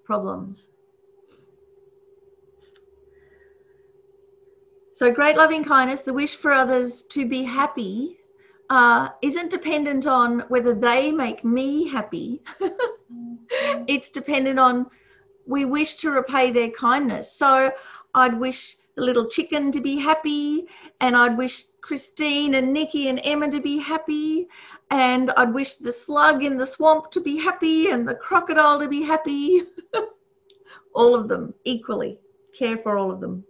So great loving kindness, the wish for others to be happy, isn't dependent on whether they make me happy. It's dependent on, we wish to repay their kindness. So I'd wish the little chicken to be happy, and I'd wish Christine and Nikki and Emma to be happy, and I'd wish the slug in the swamp to be happy and the crocodile to be happy. All of them equally. Care for all of them.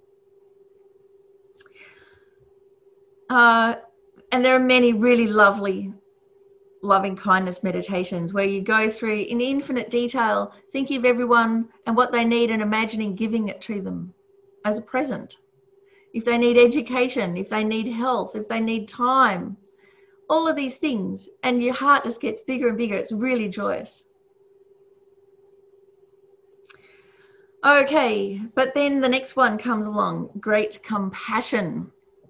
And there are many really lovely loving kindness meditations where you go through in infinite detail, thinking of everyone and what they need and imagining giving it to them as a present. If they need education, if they need health, if they need time, all of these things, and your heart just gets bigger and bigger. It's really joyous. Okay, but then the next one comes along, great compassion.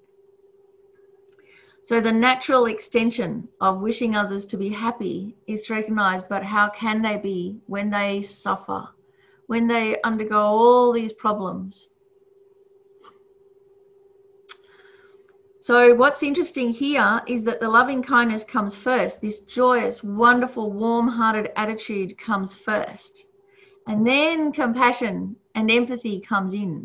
So the natural extension of wishing others to be happy is to recognize, but how can they be when they suffer, when they undergo all these problems? So what's interesting here is that the loving kindness comes first. This joyous, wonderful, warm-hearted attitude comes first. And then compassion and empathy comes in.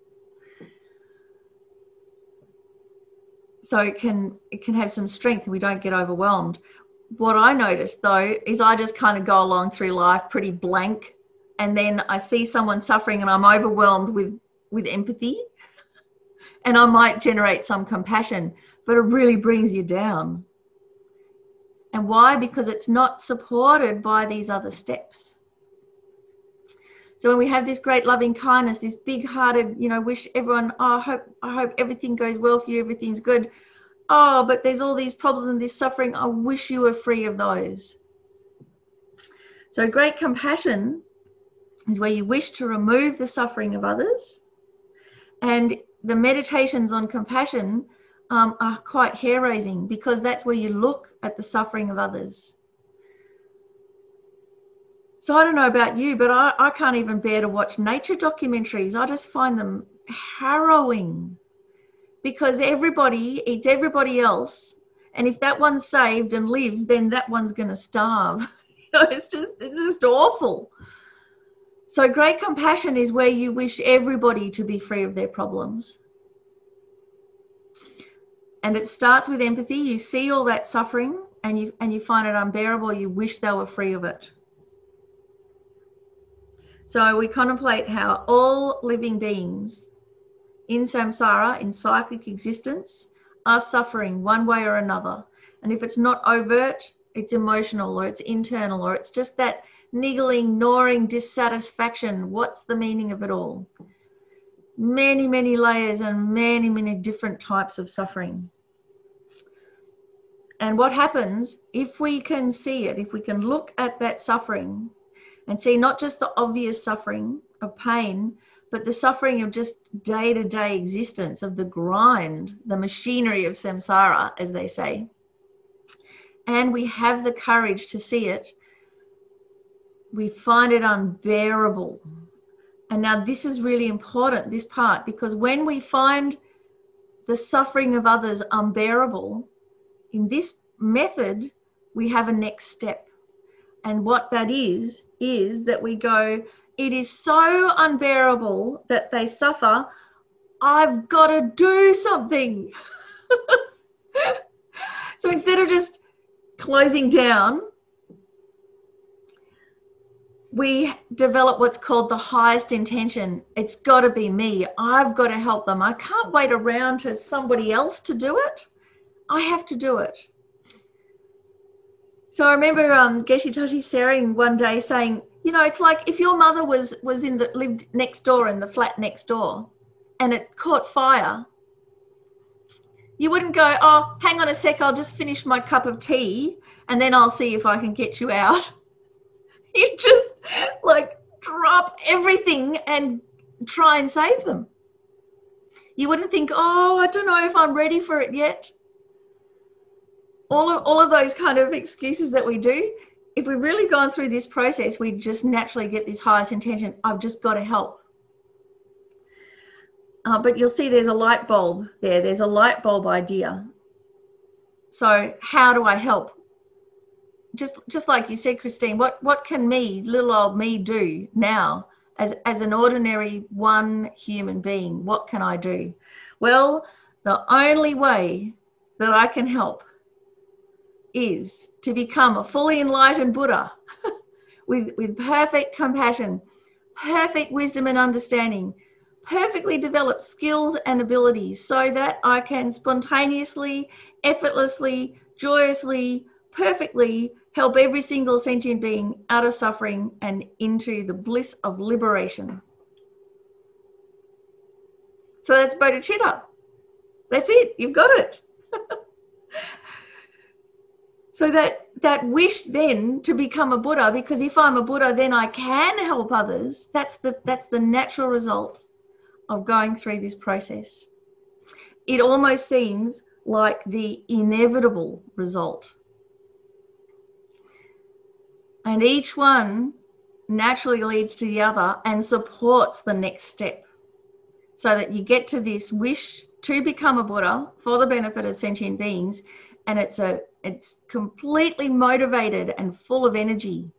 So it can have some strength and we don't get overwhelmed. What I noticed though is I just kind of go along through life pretty blank, and then I see someone suffering and I'm overwhelmed with empathy, and I might generate some compassion, but it really brings you down. And why? Because it's not supported by these other steps. So when we have this great loving kindness, this big-hearted, wish everyone, I hope everything goes well for you, everything's good. Oh, but there's all these problems and this suffering. I wish you were free of those. So great compassion is where you wish to remove the suffering of others. And the meditations on compassion are quite hair-raising, because that's where you look at the suffering of others. So I don't know about you, but I can't even bear to watch nature documentaries. I just find them harrowing, because everybody eats everybody else. And if that one's saved and lives, then that one's going to starve. It's just awful. So great compassion is where you wish everybody to be free of their problems. And it starts with empathy. You see all that suffering and you find it unbearable. You wish they were free of it. So we contemplate how all living beings in samsara, in cyclic existence, are suffering one way or another. And if it's not overt, it's emotional, or it's internal, or it's just that niggling, gnawing dissatisfaction. What's the meaning of it all? many, many layers and many, many different types of suffering. And what happens if we can see it, if we can look at that suffering and see not just the obvious suffering of pain, but the suffering of just day-to-day existence, of the grind, the machinery of samsara, as they say, and we have the courage to see it, we find it unbearable. And now this is really important, this part, because when we find the suffering of others unbearable, in this method, we have a next step. And what that is that we go, it is so unbearable that they suffer, I've got to do something. So instead of just closing down, we develop what's called the highest intention. It's got to be me. I've got to help them. I can't wait around to somebody else to do it. I have to do it. So I remember Geshe Toshi Sering one day saying, you know, it's like if your mother lived next door in the flat next door and it caught fire, you wouldn't go, oh, hang on a sec, I'll just finish my cup of tea and then I'll see if I can get you out. You just like drop everything and try and save them. You wouldn't think, oh, I don't know if I'm ready for it yet. All of those kind of excuses that we do, if we've really gone through this process, we just naturally get this highest intention, I've just got to help. But you'll see there's a light bulb there. There's a light bulb idea. So how do I help? Just like you said, Christine, what can me, little old me, do now as an ordinary one human being? What can I do? Well, the only way that I can help is to become a fully enlightened Buddha with perfect compassion, perfect wisdom and understanding, perfectly developed skills and abilities so that I can spontaneously, effortlessly, joyously, perfectly help every single sentient being out of suffering and into the bliss of liberation. So that's bodhicitta. That's it. You've got it. So that wish then to become a Buddha, because if I'm a Buddha, then I can help others. That's the natural result of going through this process. It almost seems like the inevitable result. And each one naturally leads to the other and supports the next step, so that you get to this wish to become a Buddha for the benefit of sentient beings, and it's completely motivated and full of energy.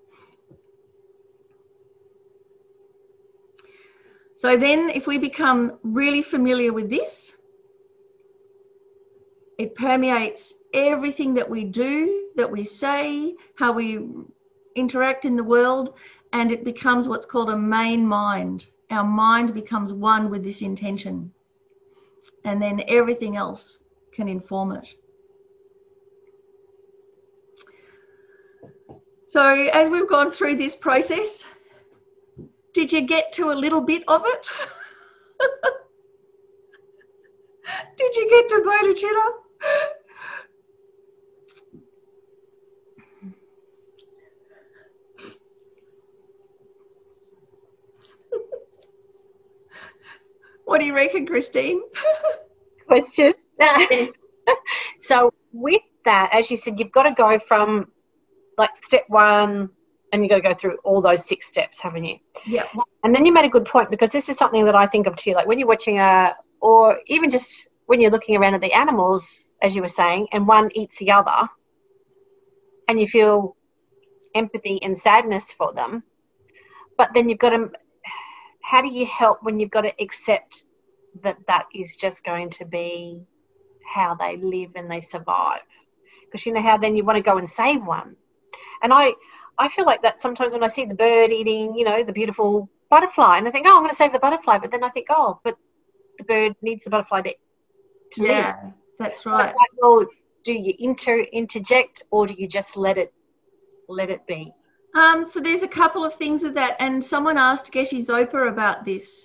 So then if we become really familiar with this, it permeates everything that we do, that we say, how we interact in the world, and it becomes what's called a main mind. Our mind becomes one with this intention, and then everything else can inform it. So as we've gone through this process, did you get to a little bit of it? Did you get to bodhicitta? What do you reckon, Christine? Question. So with that, as you said, you've got to go from like step one, and you've got to go through all those 6 steps, haven't you? Yeah. And then you made a good point, because this is something that I think of too, like when you're watching or even just when you're looking around at the animals, as you were saying, and one eats the other, and you feel empathy and sadness for them, but then you've got to, how do you help when you've got to accept that is just going to be how they live and they survive? Because you know how then you want to go and save one. And I feel like that sometimes when I see the bird eating, you know, the beautiful butterfly, and I think, oh, I'm going to save the butterfly. But then I think, oh, but the bird needs the butterfly to live. Yeah, that's right. So like, well, do you interject, or do you just let it be? So there's a couple of things with that. And someone asked Geshe Zopa about this.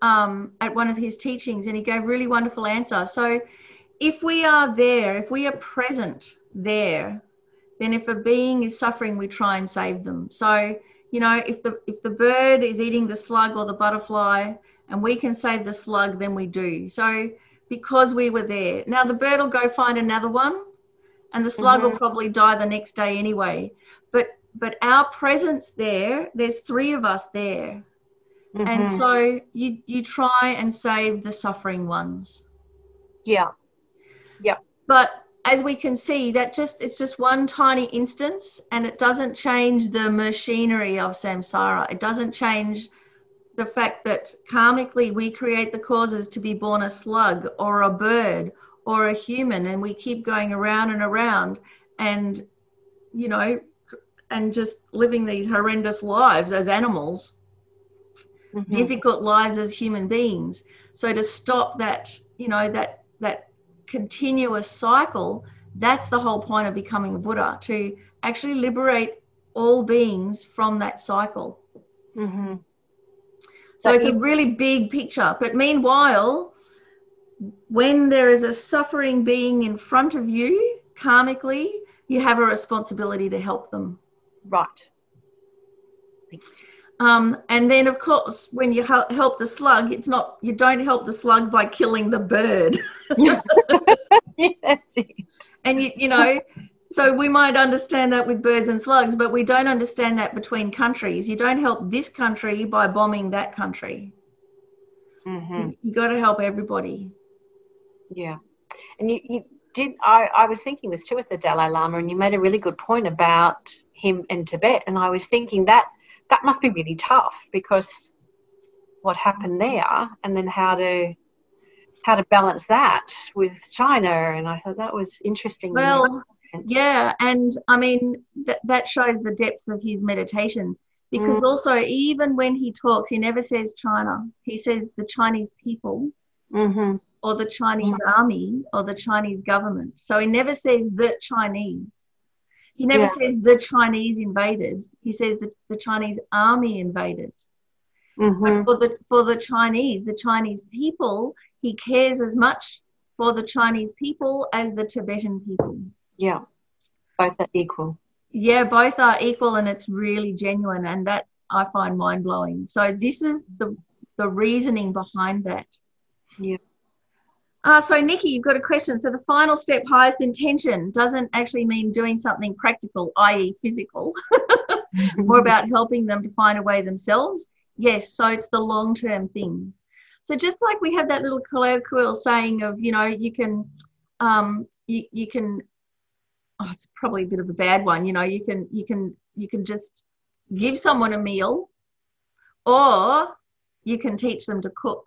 at one of his teachings, and he gave a really wonderful answer. So if we are there, if we are present there, then if a being is suffering, we try and save them. So, you know, if the bird is eating the slug or the butterfly and we can save the slug, then we do. So because we were there. Now the bird will go find another one and the slug will probably die the next day anyway. But our presence there, there's 3 of us there. And so you try and save the suffering ones. Yeah. Yeah. But as we can see, it's just one tiny instance, and it doesn't change the machinery of samsara. It doesn't change the fact that karmically we create the causes to be born a slug or a bird or a human, and we keep going around and around and, you know, and just living these horrendous lives as animals, difficult lives as human beings. So to stop that, you know, that continuous cycle, that's the whole point of becoming a Buddha, to actually liberate all beings from that cycle. So it's a really big picture. But meanwhile, when there is a suffering being in front of you, karmically, you have a responsibility to help them. Right. And then, of course, when you help the slug, you don't help the slug by killing the bird. Yeah, that's it. And, you know, so we might understand that with birds and slugs, but we don't understand that between countries. You don't help this country by bombing that country. You got to help everybody. Yeah. And you did, I was thinking this too with the Dalai Lama, and you made a really good point about him in Tibet. And I was thinking that must be really tough, because what happened there, and then how to balance that with China. And I thought that was interesting. Well, yeah. And I mean, that shows the depths of his meditation, because also even when he talks, he never says China. He says the Chinese people or the Chinese army or the Chinese government. So he never says the Chinese. He never says the Chinese invaded. He says the Chinese army invaded. But for the Chinese people, he cares as much for the Chinese people as the Tibetan people. Yeah, both are equal. Yeah, both are equal, and it's really genuine, and that I find mind-blowing. So this is the reasoning behind that. Yeah. So Nikki, you've got a question. So the final step, highest intention, doesn't actually mean doing something practical, i.e. physical, or about helping them to find a way themselves. Yes, so it's the long-term thing. So just like we have that little colloquial saying of, you know, you can, it's probably a bit of a bad one, you know, you can just give someone a meal, or you can teach them to cook.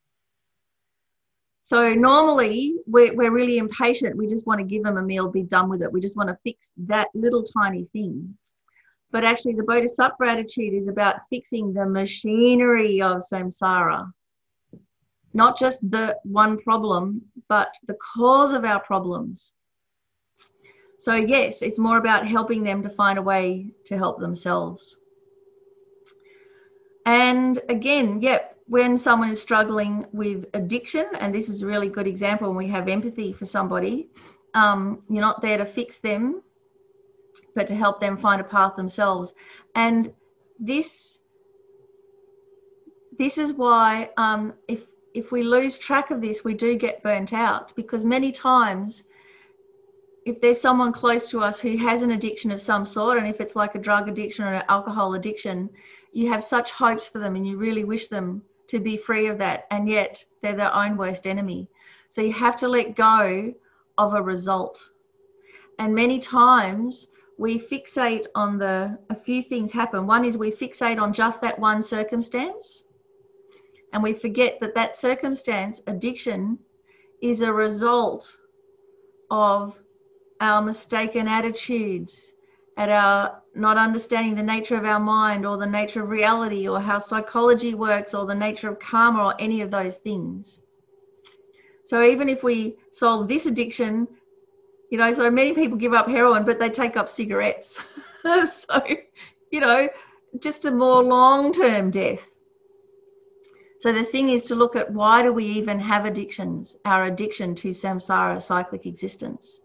So normally we're really impatient. We just want to give them a meal, be done with it. We just want to fix that little tiny thing. But actually the Bodhisattva attitude is about fixing the machinery of samsara. Not just the one problem, but the cause of our problems. So yes, it's more about helping them to find a way to help themselves. And again, when someone is struggling with addiction, and this is a really good example when we have empathy for somebody, you're not there to fix them, but to help them find a path themselves. And this is why if we lose track of this, we do get burnt out, because many times if there's someone close to us who has an addiction of some sort, and if it's like a drug addiction or an alcohol addiction, you have such hopes for them and you really wish them to be free of that, and yet they're their own worst enemy. So you have to let go of a result. And many times we fixate on a few things happen. One is we fixate on just that one circumstance, and we forget that circumstance, addiction, is a result of our mistaken attitudes, at our not understanding the nature of our mind or the nature of reality or how psychology works or the nature of karma or any of those things. So even if we solve this addiction, you know, so many people give up heroin, but they take up cigarettes. So, you know, just a more long-term death. So the thing is to look at, why do we even have addictions? Our addiction to samsara, cyclic existence.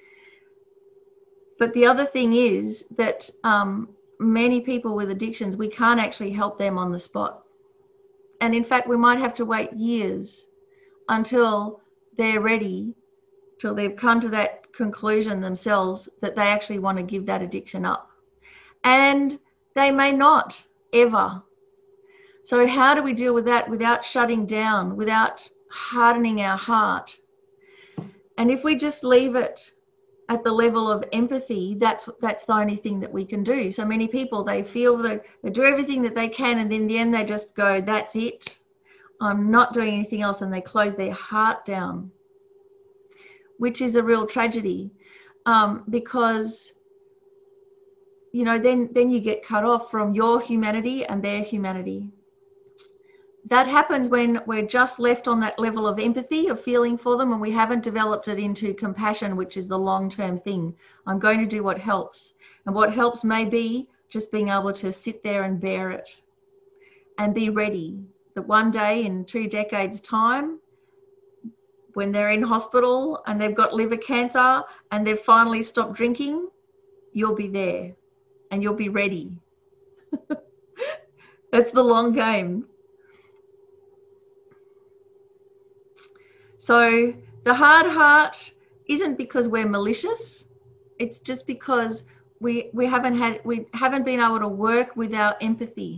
But the other thing is that many people with addictions, we can't actually help them on the spot. And in fact, we might have to wait years until they're ready, till they've come to that conclusion themselves that they actually want to give that addiction up. And they may not ever. So how do we deal with that without shutting down, without hardening our heart? And if we just leave it at the level of empathy, that's the only thing that we can do. So many people, they feel that they do everything that they can, and in the end they just go, that's it, I'm not doing anything else, and they close their heart down, which is a real tragedy, because then you get cut off from your humanity and their humanity. That happens when we're just left on that level of empathy, of feeling for them, and we haven't developed it into compassion, which is the long-term thing. I'm going to do what helps. And what helps may be just being able to sit there and bear it and be ready that one day in 2 decades' time, when they're in hospital and they've got liver cancer and they've finally stopped drinking, you'll be there and you'll be ready. That's the long game. So the hard heart isn't because we're malicious. It's just because we haven't been able to work with our empathy.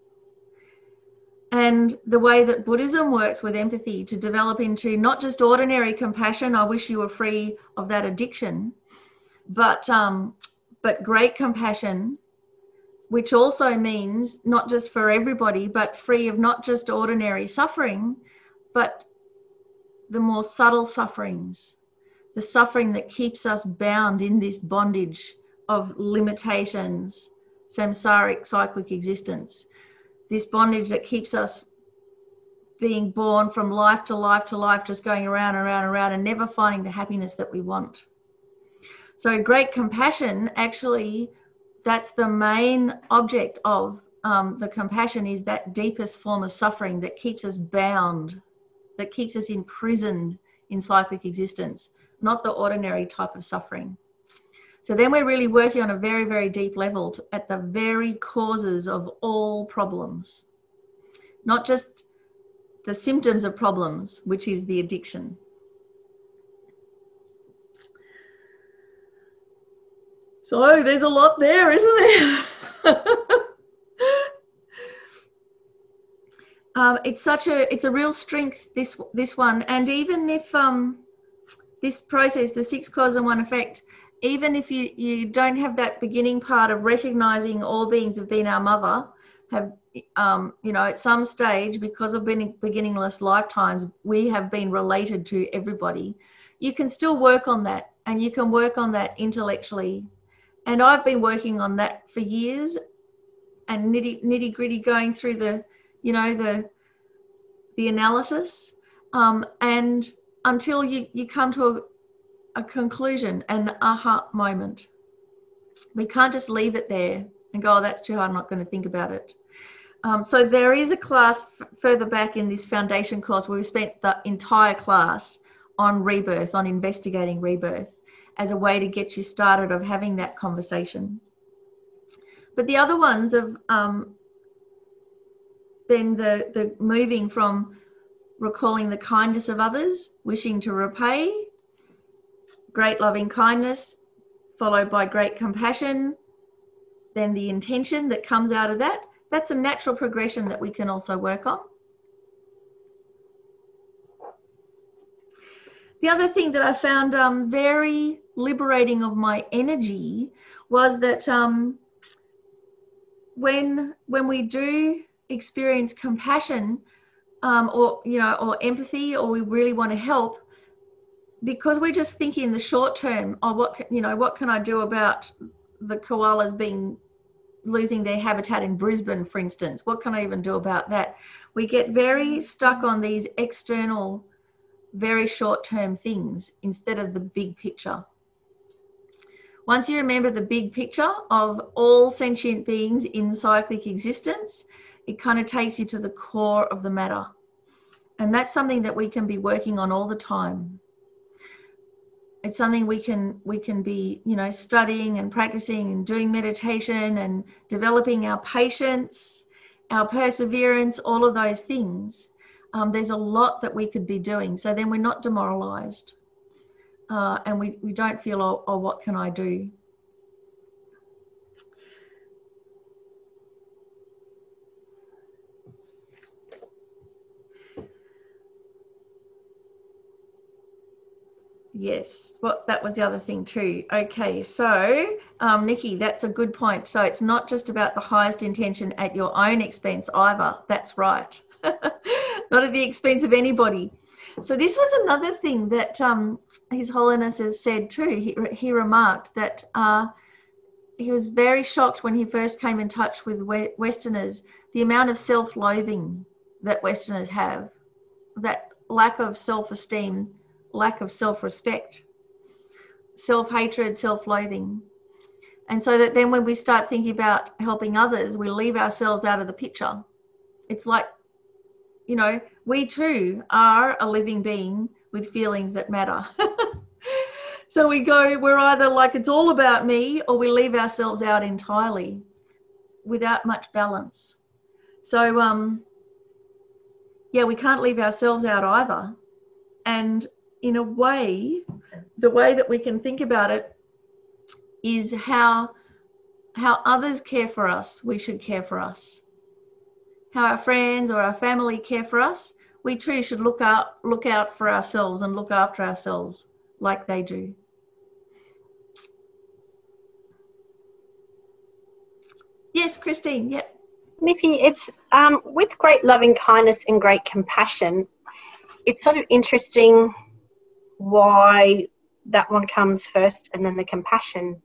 And the way that Buddhism works with empathy to develop into not just ordinary compassion, I wish you were free of that addiction, but great compassion, which also means not just for everybody, but free of not just ordinary suffering, but the more subtle sufferings, the suffering that keeps us bound in this bondage of limitations, samsaric cyclic existence, this bondage that keeps us being born from life to life to life, just going around and around and around and never finding the happiness that we want. So great compassion, actually, that's the main object of the compassion, is that deepest form of suffering that keeps us bound, that keeps us imprisoned in cyclic existence, not the ordinary type of suffering. So then we're really working on a very, very deep level at the very causes of all problems, not just the symptoms of problems, which is the addiction. So there's a lot there, isn't there? It's a real strength, this one. And even if this process, the 6 cause and 1 effect, even if you don't have that beginning part of recognizing all beings have been our mother, have at some stage, because of beginningless lifetimes, we have been related to everybody, you can still work on that, and you can work on that intellectually. And I've been working on that for years, and nitty gritty, going through the analysis, and until you come to a conclusion, an aha moment. We can't just leave it there and go, oh, that's too hard, I'm not going to think about it. So there is a class further back in this foundation course where we spent the entire class on rebirth, on investigating rebirth as a way to get you started of having that conversation. But the other ones of then the moving from recalling the kindness of others, wishing to repay, great loving kindness, followed by great compassion, then the intention that comes out of that. That's a natural progression that we can also work on. The other thing that I found very liberating of my energy was that when we do experience compassion or empathy, or we really want to help, because we're just thinking in the short term, oh, what can I do about the koalas losing their habitat in Brisbane, for instance? What can I even do about that? We get very stuck on these external, very short-term things instead of the big picture. Once you remember the big picture of all sentient beings in cyclic existence, it kind of takes you to the core of the matter. And that's something that we can be working on all the time. It's something we can be, you know, studying and practicing and doing meditation and developing our patience, our perseverance, all of those things. There's a lot that we could be doing. So then we're not demoralized. And we don't feel, oh, what can I do? Yes, well, that was the other thing too. Okay, so Nikki, that's a good point. So it's not just about the highest intention at your own expense either. That's right. Not at the expense of anybody. So this was another thing that His Holiness has said too. He remarked that he was very shocked when he first came in touch with Westerners, the amount of self-loathing that Westerners have, that lack of self-esteem, lack of self-respect, self-hatred, self-loathing. And so that then when we start thinking about helping others, we leave ourselves out of the picture. It's like, you know, we too are a living being with feelings that matter. So we're either like it's all about me, or we leave ourselves out entirely without much balance. So yeah, we can't leave ourselves out either. And in a way, the way that we can think about it is how others care for us, we should care for us. How our friends or our family care for us, we too should look out for ourselves and look after ourselves like they do. Yes, Christine, yep. Miffy, it's with great loving kindness and great compassion, it's sort of interesting why that one comes first and then the compassion.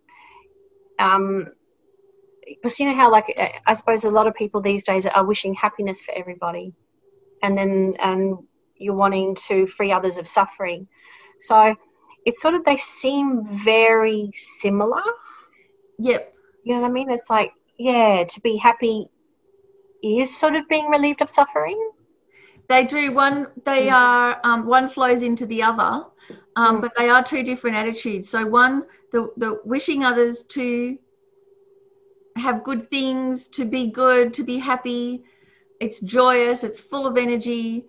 Because you know how, like, I suppose a lot of people these days are wishing happiness for everybody, and you're wanting to free others of suffering. So it's sort of, they seem very similar. Yep. You know what I mean? It's like, yeah, to be happy is sort of being relieved of suffering. They do. One flows into the other, but they are two different attitudes. So one, the wishing others to have good things, to be good, to be happy. It's joyous. It's full of energy.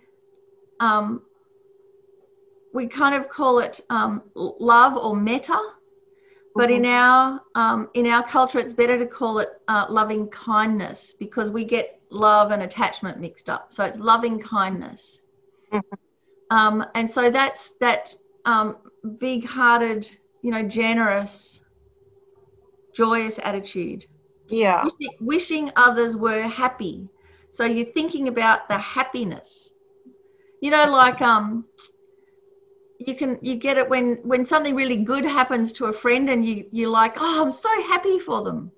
We kind of call it love or metta, but in our culture, it's better to call it loving kindness, because we get love and attachment mixed up. So it's loving kindness. And so that's that big-hearted, you know, generous, joyous attitude. Yeah. Wishing others were happy. So you're thinking about the happiness. You know, like you get it when something really good happens to a friend, and you're like, oh, I'm so happy for them.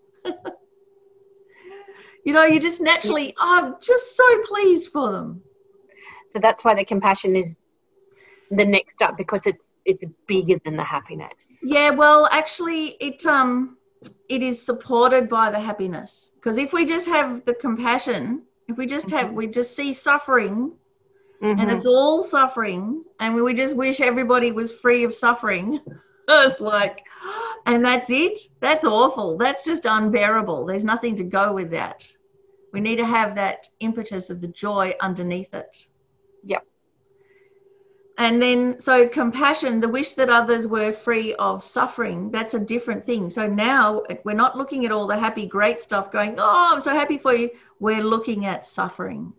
You know, you just naturally, oh, I'm just so pleased for them. So that's why the compassion is the next up, because it's bigger than the happiness. Yeah, well, actually, it is supported by the happiness. Because if we just have the compassion, if we just have, we just see suffering, and it's all suffering, and we just wish everybody was free of suffering. It's like, and that's it. That's awful. That's just unbearable. There's nothing to go with that. We need to have that impetus of the joy underneath it. Yep. And then, so compassion, the wish that others were free of suffering, that's a different thing. So now we're not looking at all the happy, great stuff going, oh, I'm so happy for you. We're looking at suffering.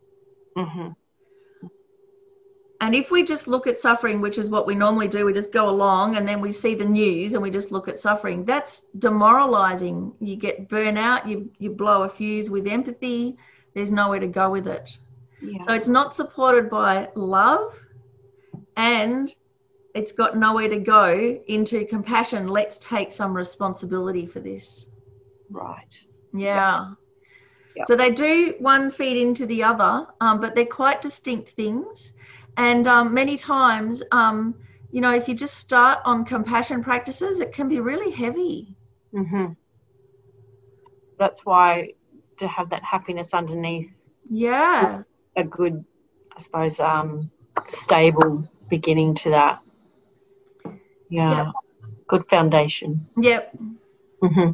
And if we just look at suffering, which is what we normally do, we just go along and then we see the news and we just look at suffering, that's demoralizing. You get burnout, you blow a fuse with empathy. There's nowhere to go with it. Yeah. So it's not supported by love, and it's got nowhere to go into compassion. Let's take some responsibility for this. Right. Yeah. Yep. So they do one feed into the other, but they're quite distinct things. And many times, you know, if you just start on compassion practices, it can be really heavy. That's why to have that happiness underneath. Yeah. A good, I suppose, stable beginning to that. Yeah. Yep. Good foundation. Yep. Mm-hmm.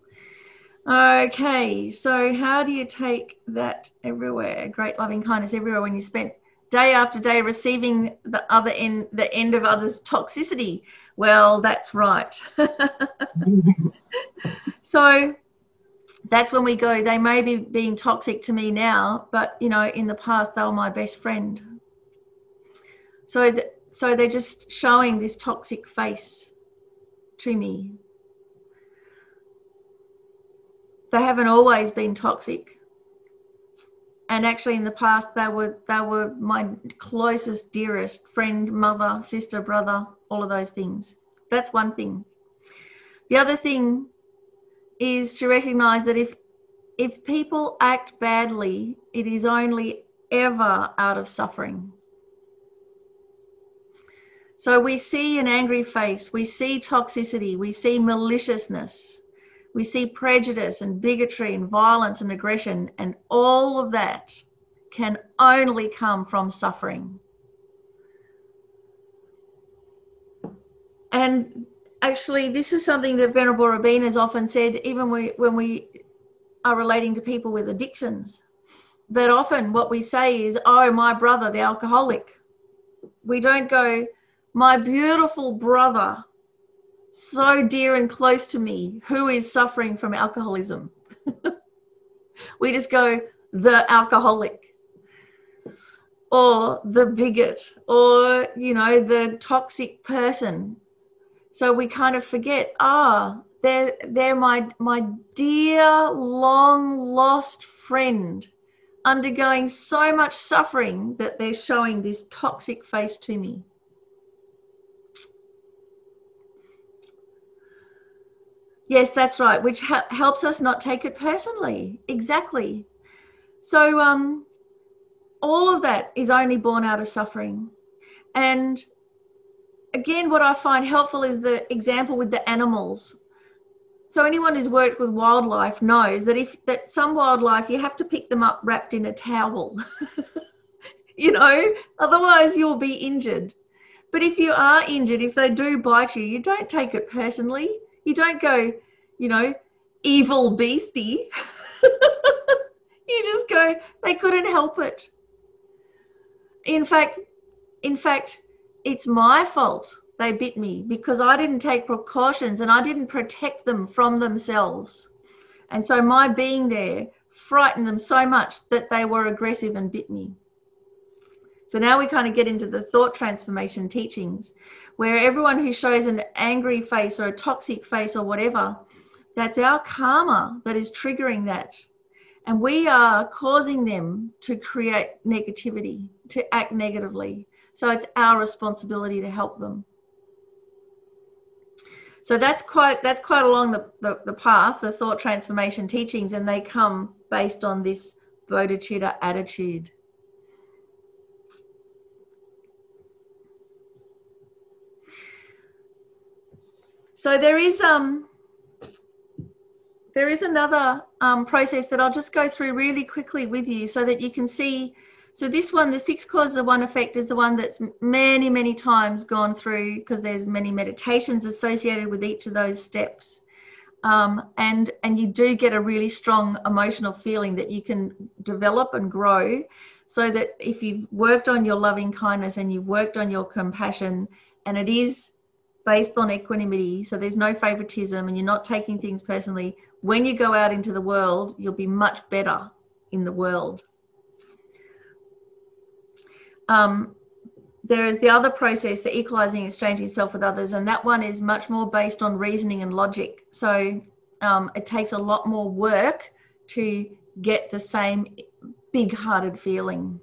Okay, so how do you take that everywhere? Great loving kindness everywhere when you spent day after day receiving the end of others' toxicity. Well, that's right. So that's when we go, they may be being toxic to me now, but you know, in the past they were my best friend. So they're just showing this toxic face to me. They haven't always been toxic. And actually in the past they were my closest, dearest friend, mother, sister, brother, all of those things. That's one thing. The other thing is to recognize that if people act badly, it is only ever out of suffering. So we see an angry face, we see toxicity, we see maliciousness, we see prejudice and bigotry and violence and aggression, and all of that can only come from suffering. And actually, this is something that Venerable Rabin has often said, even when we are relating to people with addictions, that often what we say is, oh, my brother, the alcoholic. We don't go, my beautiful brother, so dear and close to me, who is suffering from alcoholism. We just go, the alcoholic, or the bigot, or, you know, the toxic person. So we kind of forget, they're my dear, long lost friend, undergoing so much suffering that they're showing this toxic face to me. Yes, that's right, which helps us not take it personally. Exactly. So all of that is only born out of suffering. And again, what I find helpful is the example with the animals. So anyone who's worked with wildlife knows that some wildlife, you have to pick them up wrapped in a towel, you know, otherwise you'll be injured. But if you are injured, if they do bite you, you don't take it personally. You don't go, you know, evil beastie. You just go, they couldn't help it. In fact, it's my fault they bit me because I didn't take precautions and I didn't protect them from themselves. And so my being there frightened them so much that they were aggressive and bit me. So now we kind of get into the thought transformation teachings, where everyone who shows an angry face or a toxic face or whatever, that's our karma that is triggering that. And we are causing them to create negativity, to act negatively. So it's our responsibility to help them. So that's quite along the path, the thought transformation teachings, and they come based on this bodhicitta attitude. So there is another process that I'll just go through really quickly with you so that you can see. So this one, the 6 causes of 1 effect, is the one that's many, many times gone through because there's many meditations associated with each of those steps. And you do get a really strong emotional feeling that you can develop and grow, so that if you've worked on your loving kindness and you've worked on your compassion, and it is based on equanimity, so there's no favoritism and you're not taking things personally, when you go out into the world, you'll be much better in the world. There is the other process, the equalizing, exchanging self with others, and that one is much more based on reasoning and logic. So it takes a lot more work to get the same big-hearted feeling.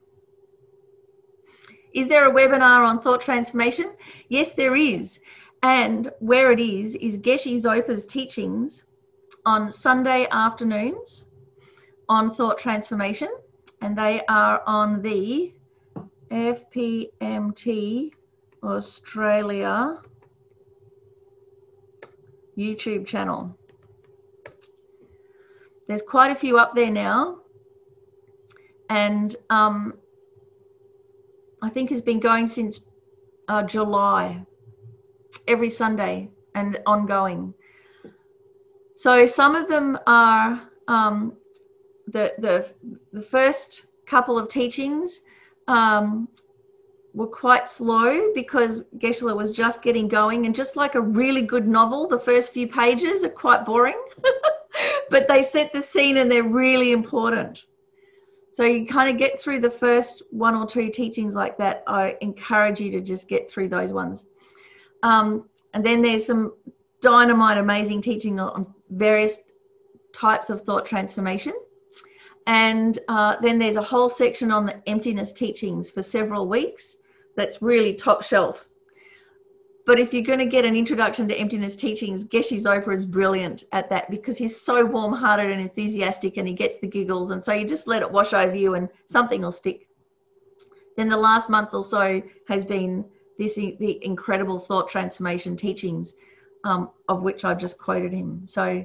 Is there a webinar on thought transformation? Yes, there is. And where it is Geshe Zopa's teachings on Sunday afternoons on thought transformation, and they are on the FPMT Australia YouTube channel. There's quite a few up there now. And I think it's been going since July, every Sunday and ongoing. So some of them are the first couple of teachings were quite slow because Geshe-la was just getting going, and just like a really good novel, the first few pages are quite boring, but they set the scene and they're really important. So you kind of get through the first one or two teachings like that. I encourage you to just get through those ones. And then there's some dynamite, amazing teaching on various types of thought transformation. And then there's a whole section on the emptiness teachings for several weeks. That's really top shelf. But if you're going to get an introduction to emptiness teachings, Geshe Zopa is brilliant at that because he's so warm-hearted and enthusiastic, and he gets the giggles. And so you just let it wash over you and something will stick. Then the last month or so has been the incredible thought transformation teachings, of which I've just quoted him. So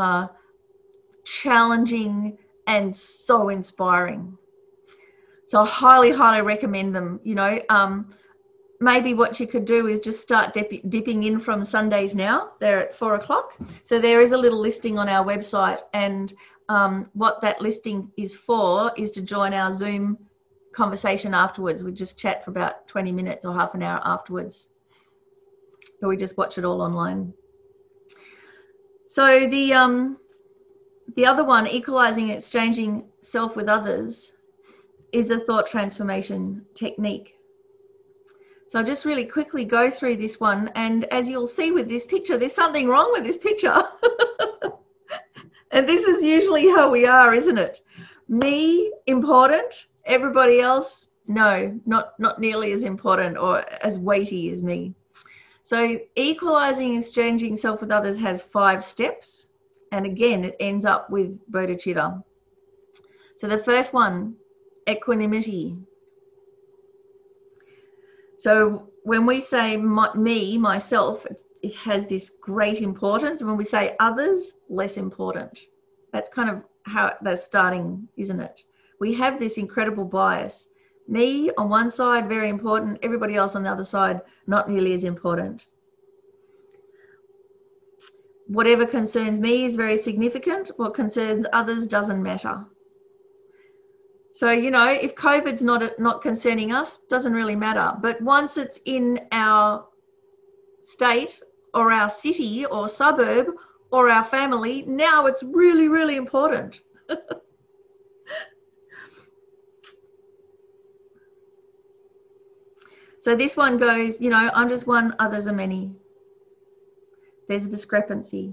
challenging and so inspiring. So I highly, highly recommend them. You know, maybe what you could do is just start dipping in from Sundays now. They're at 4 o'clock. So there is a little listing on our website, and what that listing is for is to join our Zoom conversation afterwards. We just chat for about 20 minutes or half an hour afterwards. But we just watch it all online. So the other one, equalizing and exchanging self with others, is a thought transformation technique. So I'll just really quickly go through this one. And as you'll see with this picture, there's something wrong with this picture. And this is usually how we are, isn't it? Me, important. Everybody else, no, not nearly as important or as weighty as me. So equalizing and exchanging self with others has 5 steps. And again, it ends up with bodhicitta. So the first one, equanimity. So when we say me, myself, it has this great importance. And when we say others, less important. That's kind of how they're starting, isn't it? We have this incredible bias. Me on one side, very important. Everybody else on the other side, not nearly as important. Whatever concerns me is very significant. What concerns others doesn't matter. So, you know, if COVID's not concerning us, doesn't really matter. But once it's in our state or our city or suburb or our family, now it's really, really important. So this one goes, you know, I'm just one, others are many. There's a discrepancy.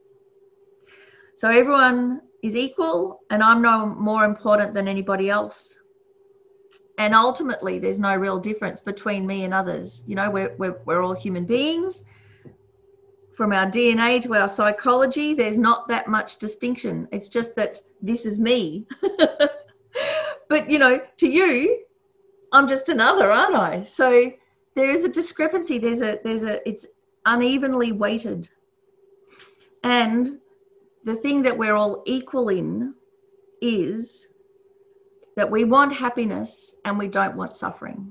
So everyone is equal and I'm no more important than anybody else. And ultimately, there's no real difference between me and others. You know, we're all human beings. From our DNA to our psychology, there's not that much distinction. It's just that this is me. But, you know, to you, I'm just another, aren't I? So there is a discrepancy. It's unevenly weighted. And the thing that we're all equal in is that we want happiness and we don't want suffering.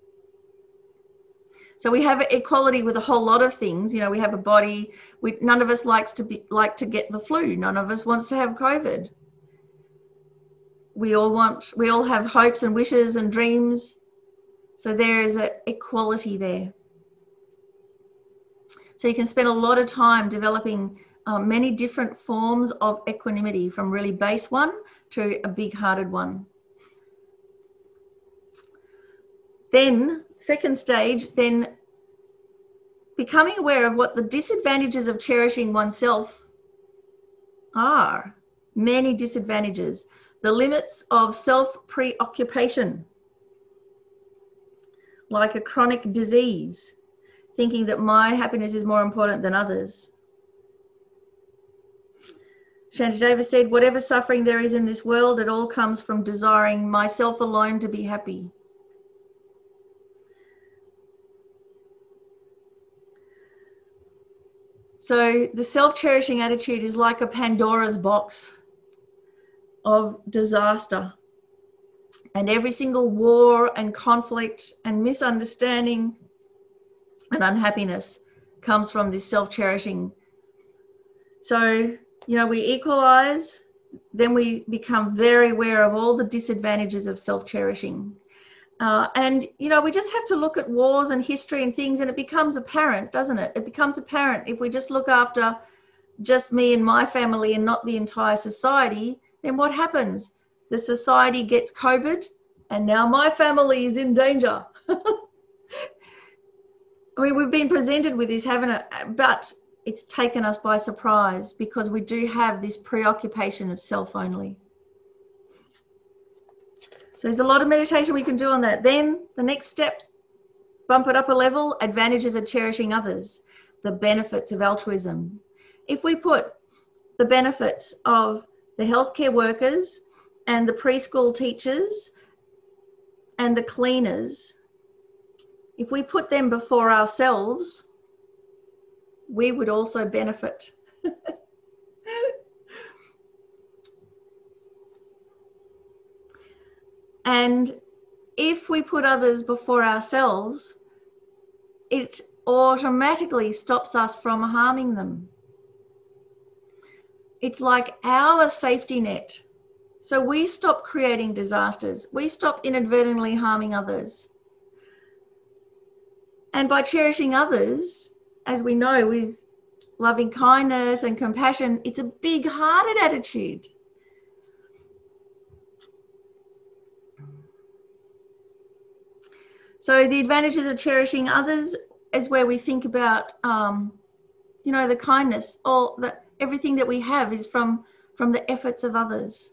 So we have equality with a whole lot of things. You know, we have a body. None of us like to get the flu. None of us wants to have COVID. We all have hopes and wishes and dreams. So there is an equality there. So you can spend a lot of time developing many different forms of equanimity, from really base one to a big-hearted one. Then, second stage, then becoming aware of what the disadvantages of cherishing oneself are. Many disadvantages. The limits of self-preoccupation, like a chronic disease, thinking that my happiness is more important than others. Shantideva said, whatever suffering there is in this world, it all comes from desiring myself alone to be happy. So the self-cherishing attitude is like a Pandora's box. of disaster. And every single war and conflict and misunderstanding and unhappiness comes from this self-cherishing. So, we equalize, then we become very aware of all the disadvantages of self-cherishing. And we just have to look at wars and history and things, and it becomes apparent, doesn't it? It becomes apparent if we just look after just me and my family and not the entire society, then what happens? The society gets COVID, and now my family is in danger. I mean, we've been presented with this, haven't it? But it's taken us by surprise because we do have this preoccupation of self only. So there's a lot of meditation we can do on that. Then the next step, bump it up a level, advantages of cherishing others, the benefits of altruism. If we put the benefits of the healthcare workers and the preschool teachers and the cleaners, if we put them before ourselves, we would also benefit. And if we put others before ourselves, it automatically stops us from harming them. It's like our safety net. So we stop creating disasters. We stop inadvertently harming others. And by cherishing others, as we know, with loving kindness and compassion, it's a big-hearted attitude. So the advantages of cherishing others is where we think about, the kindness, or everything that we have is from the efforts of others.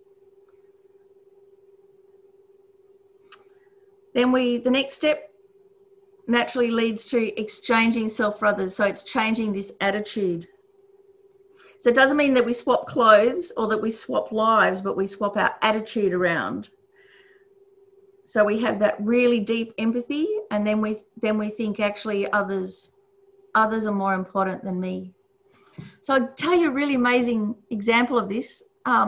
Then the next step naturally leads to exchanging self for others. So it's changing this attitude. So it doesn't mean that we swap clothes or that we swap lives, but we swap our attitude around. So we have that really deep empathy, and then we think actually others are more important than me. So I'll tell you a really amazing example of this.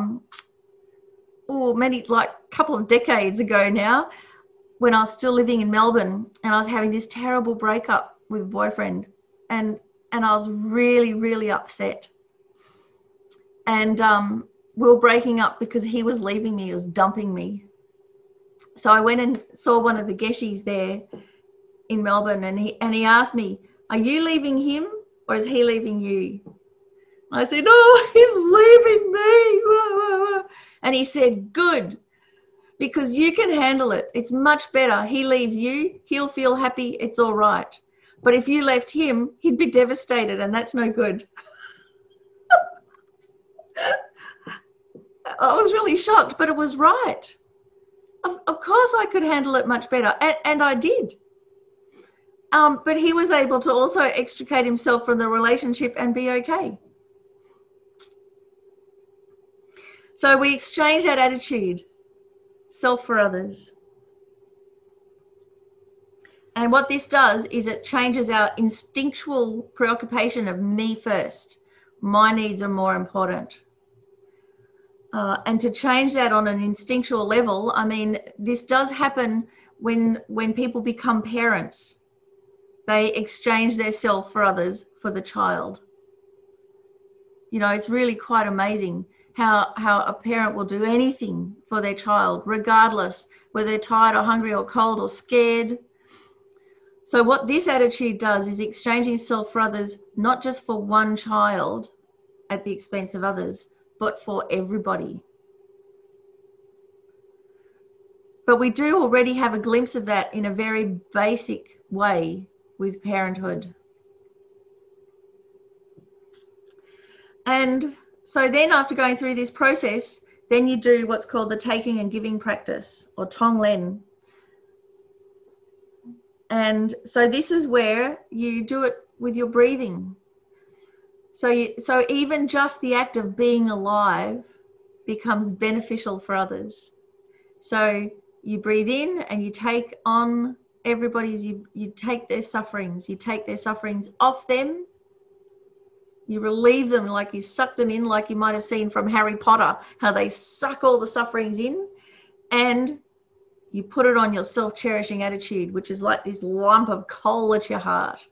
Couple of decades ago now, when I was still living in Melbourne, and I was having this terrible breakup with a boyfriend, and I was really, really upset. And we were breaking up because he was leaving me, he was dumping me. So I went and saw one of the Geshes there in Melbourne, and he asked me, "Are you leaving him or is he leaving you?" I said, "Oh, he's leaving me." And he said, "Good, because you can handle it. It's much better. He leaves you, he'll feel happy, it's all right. But if you left him, he'd be devastated, and that's no good." I was really shocked, but it was right. Of course I could handle it much better, and I did. But he was able to also extricate himself from the relationship and be okay. So we exchange that attitude, self for others. And what this does is it changes our instinctual preoccupation of me first. My needs are more important. And to change that on an instinctual level, I mean, this does happen when people become parents. They exchange their self for others for the child. It's really quite amazing how a parent will do anything for their child, regardless whether they're tired or hungry or cold or scared. So what this attitude does is exchanging self for others, not just for one child at the expense of others, but for everybody. But we do already have a glimpse of that in a very basic way with parenthood. And so then after going through this process, then you do what's called the taking and giving practice, or Tonglen. And so this is where you do it with your breathing. So even just the act of being alive becomes beneficial for others. So you breathe in and you take on everybody's, you take their sufferings, you take their sufferings off them, You relieve them, like you suck them in, like you might have seen from Harry Potter, how they suck all the sufferings in, and you put it on your self-cherishing attitude, which is like this lump of coal at your heart.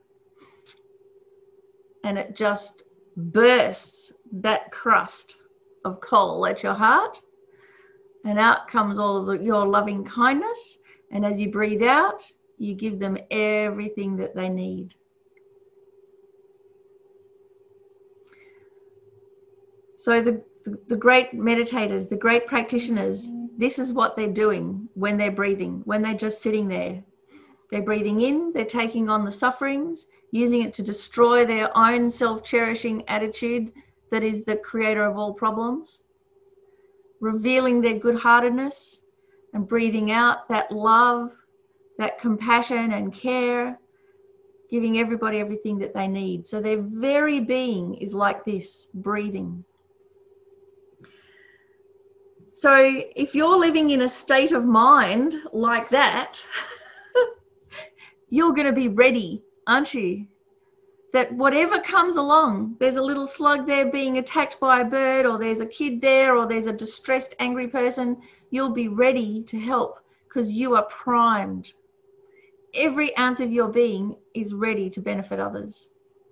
And it just bursts that crust of coal at your heart, and out comes all of your loving kindness. And as you breathe out, you give them everything that they need. So the great meditators, the great practitioners, this is what they're doing when they're breathing, when they're just sitting there. They're breathing in, they're taking on the sufferings, using it to destroy their own self-cherishing attitude that is the creator of all problems, revealing their good-heartedness, and breathing out that love, that compassion and care, giving everybody everything that they need. So their very being is like this, breathing. So if you're living in a state of mind like that, you're going to be ready, aren't you? That whatever comes along, there's a little slug there being attacked by a bird, or there's a kid there, or there's a distressed, angry person, you'll be ready to help because you are primed. Every ounce of your being is ready to benefit others.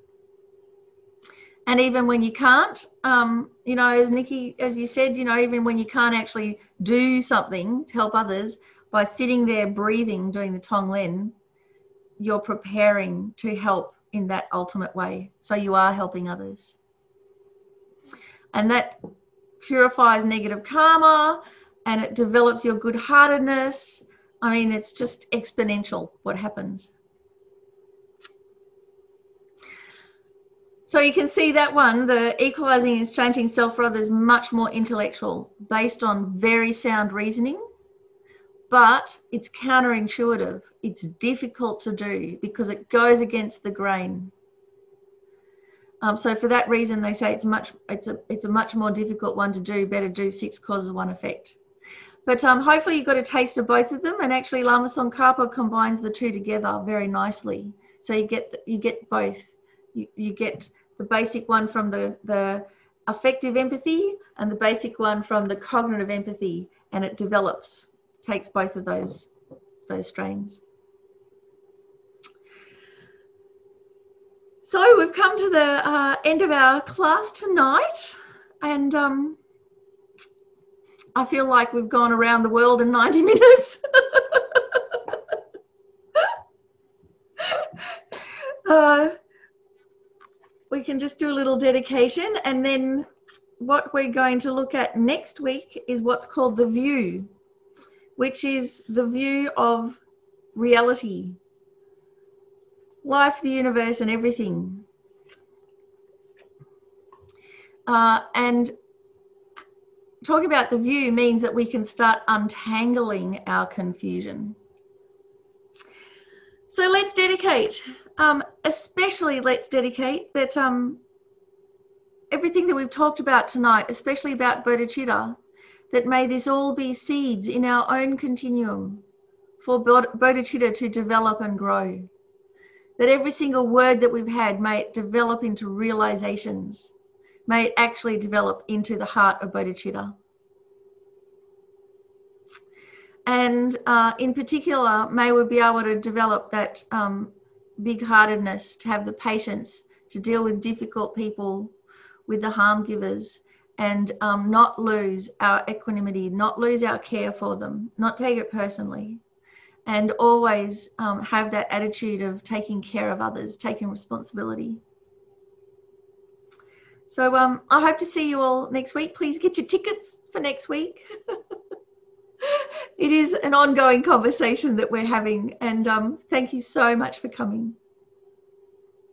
And even when you can't, you know, as Nikki, as you said, you know, even when you can't actually do something to help others, by sitting there breathing, doing the Tonglen, you're preparing to help in that ultimate way. So you are helping others. And that purifies negative karma, and it develops your good-heartedness. I mean, it's just exponential what happens. So you can see that one, the equalizing and exchanging self for others, much more intellectual, based on very sound reasoning, but it's counterintuitive. It's difficult to do because it goes against the grain. So for that reason, they say it's a much more difficult one to do. Better do 6 causes, 1 effect. But hopefully you got a taste of both of them, and actually Lama Tsongkhapa combines the two together very nicely. So you get both. You get the basic one from the affective empathy and the basic one from the cognitive empathy, and it develops, takes both of those strains. So we've come to the end of our class tonight, and I feel like we've gone around the world in 90 minutes. We can just do a little dedication, and then what we're going to look at next week is what's called the view, which is the view of reality, life, the universe, and everything. And talking about the view means that we can start untangling our confusion. So let's dedicate, especially let's dedicate that everything that we've talked about tonight, especially about bodhicitta, that may this all be seeds in our own continuum for bodhicitta to develop and grow. That every single word that we've had, may it develop into realizations. May it actually develop into the heart of bodhicitta. And in particular, may we be able to develop that big-heartedness, to have the patience to deal with difficult people, with the harm givers, and not lose our equanimity, not lose our care for them, not take it personally, and always have that attitude of taking care of others, taking responsibility. So I hope to see you all next week. Please get your tickets for next week. It is an ongoing conversation that we're having, and thank you so much for coming.